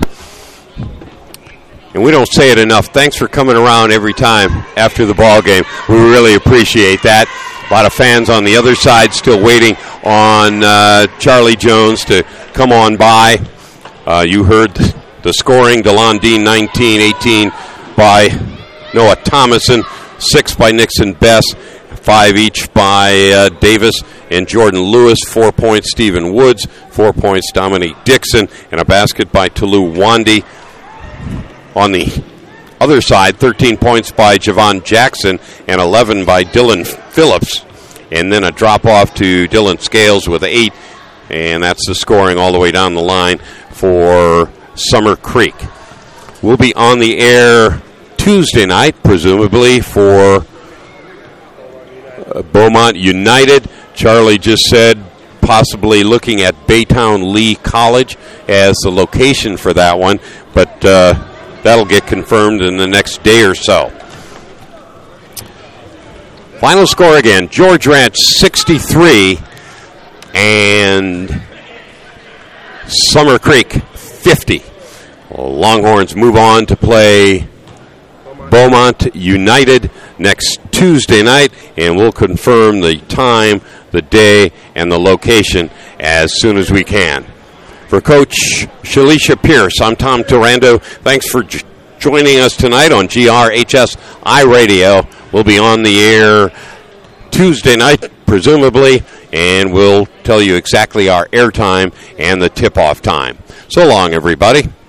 And we don't say it enough. Thanks for coming around every time after the ball game. We really appreciate that. A lot of fans on the other side still waiting on uh, Charlie Jones to come on by. Uh, you heard the scoring. DeLon Dean nineteen, eighteen by Noah Thomason, six by Nixon Bess, five each by uh, Davis and Jordan Lewis, four points Stephen Woods, four points Dominique Dixon, and a basket by Tulu Wandy. On the other side, thirteen points by Javon Jackson and eleven by Dylan Phillips. And then a drop-off to Dylan Scales with eight, and that's the scoring all the way down the line for Summer Creek. We'll be on the air Tuesday night, presumably, for uh, Beaumont United. Charlie just said possibly looking at Baytown Lee College as the location for that one, but uh, that'll get confirmed in the next day or so. Final score again, George Ranch sixty-three and Summer Creek fifty. Longhorns move on to play Beaumont United next Tuesday night, and we'll confirm the time, the day, and the location as soon as we can. For Coach Shalisha Pierce, I'm Tom Turando. Thanks for j- joining us tonight on G R H S iRadio. We'll be on the air Tuesday night, presumably, and we'll tell you exactly our airtime and the tip-off time. So long, everybody.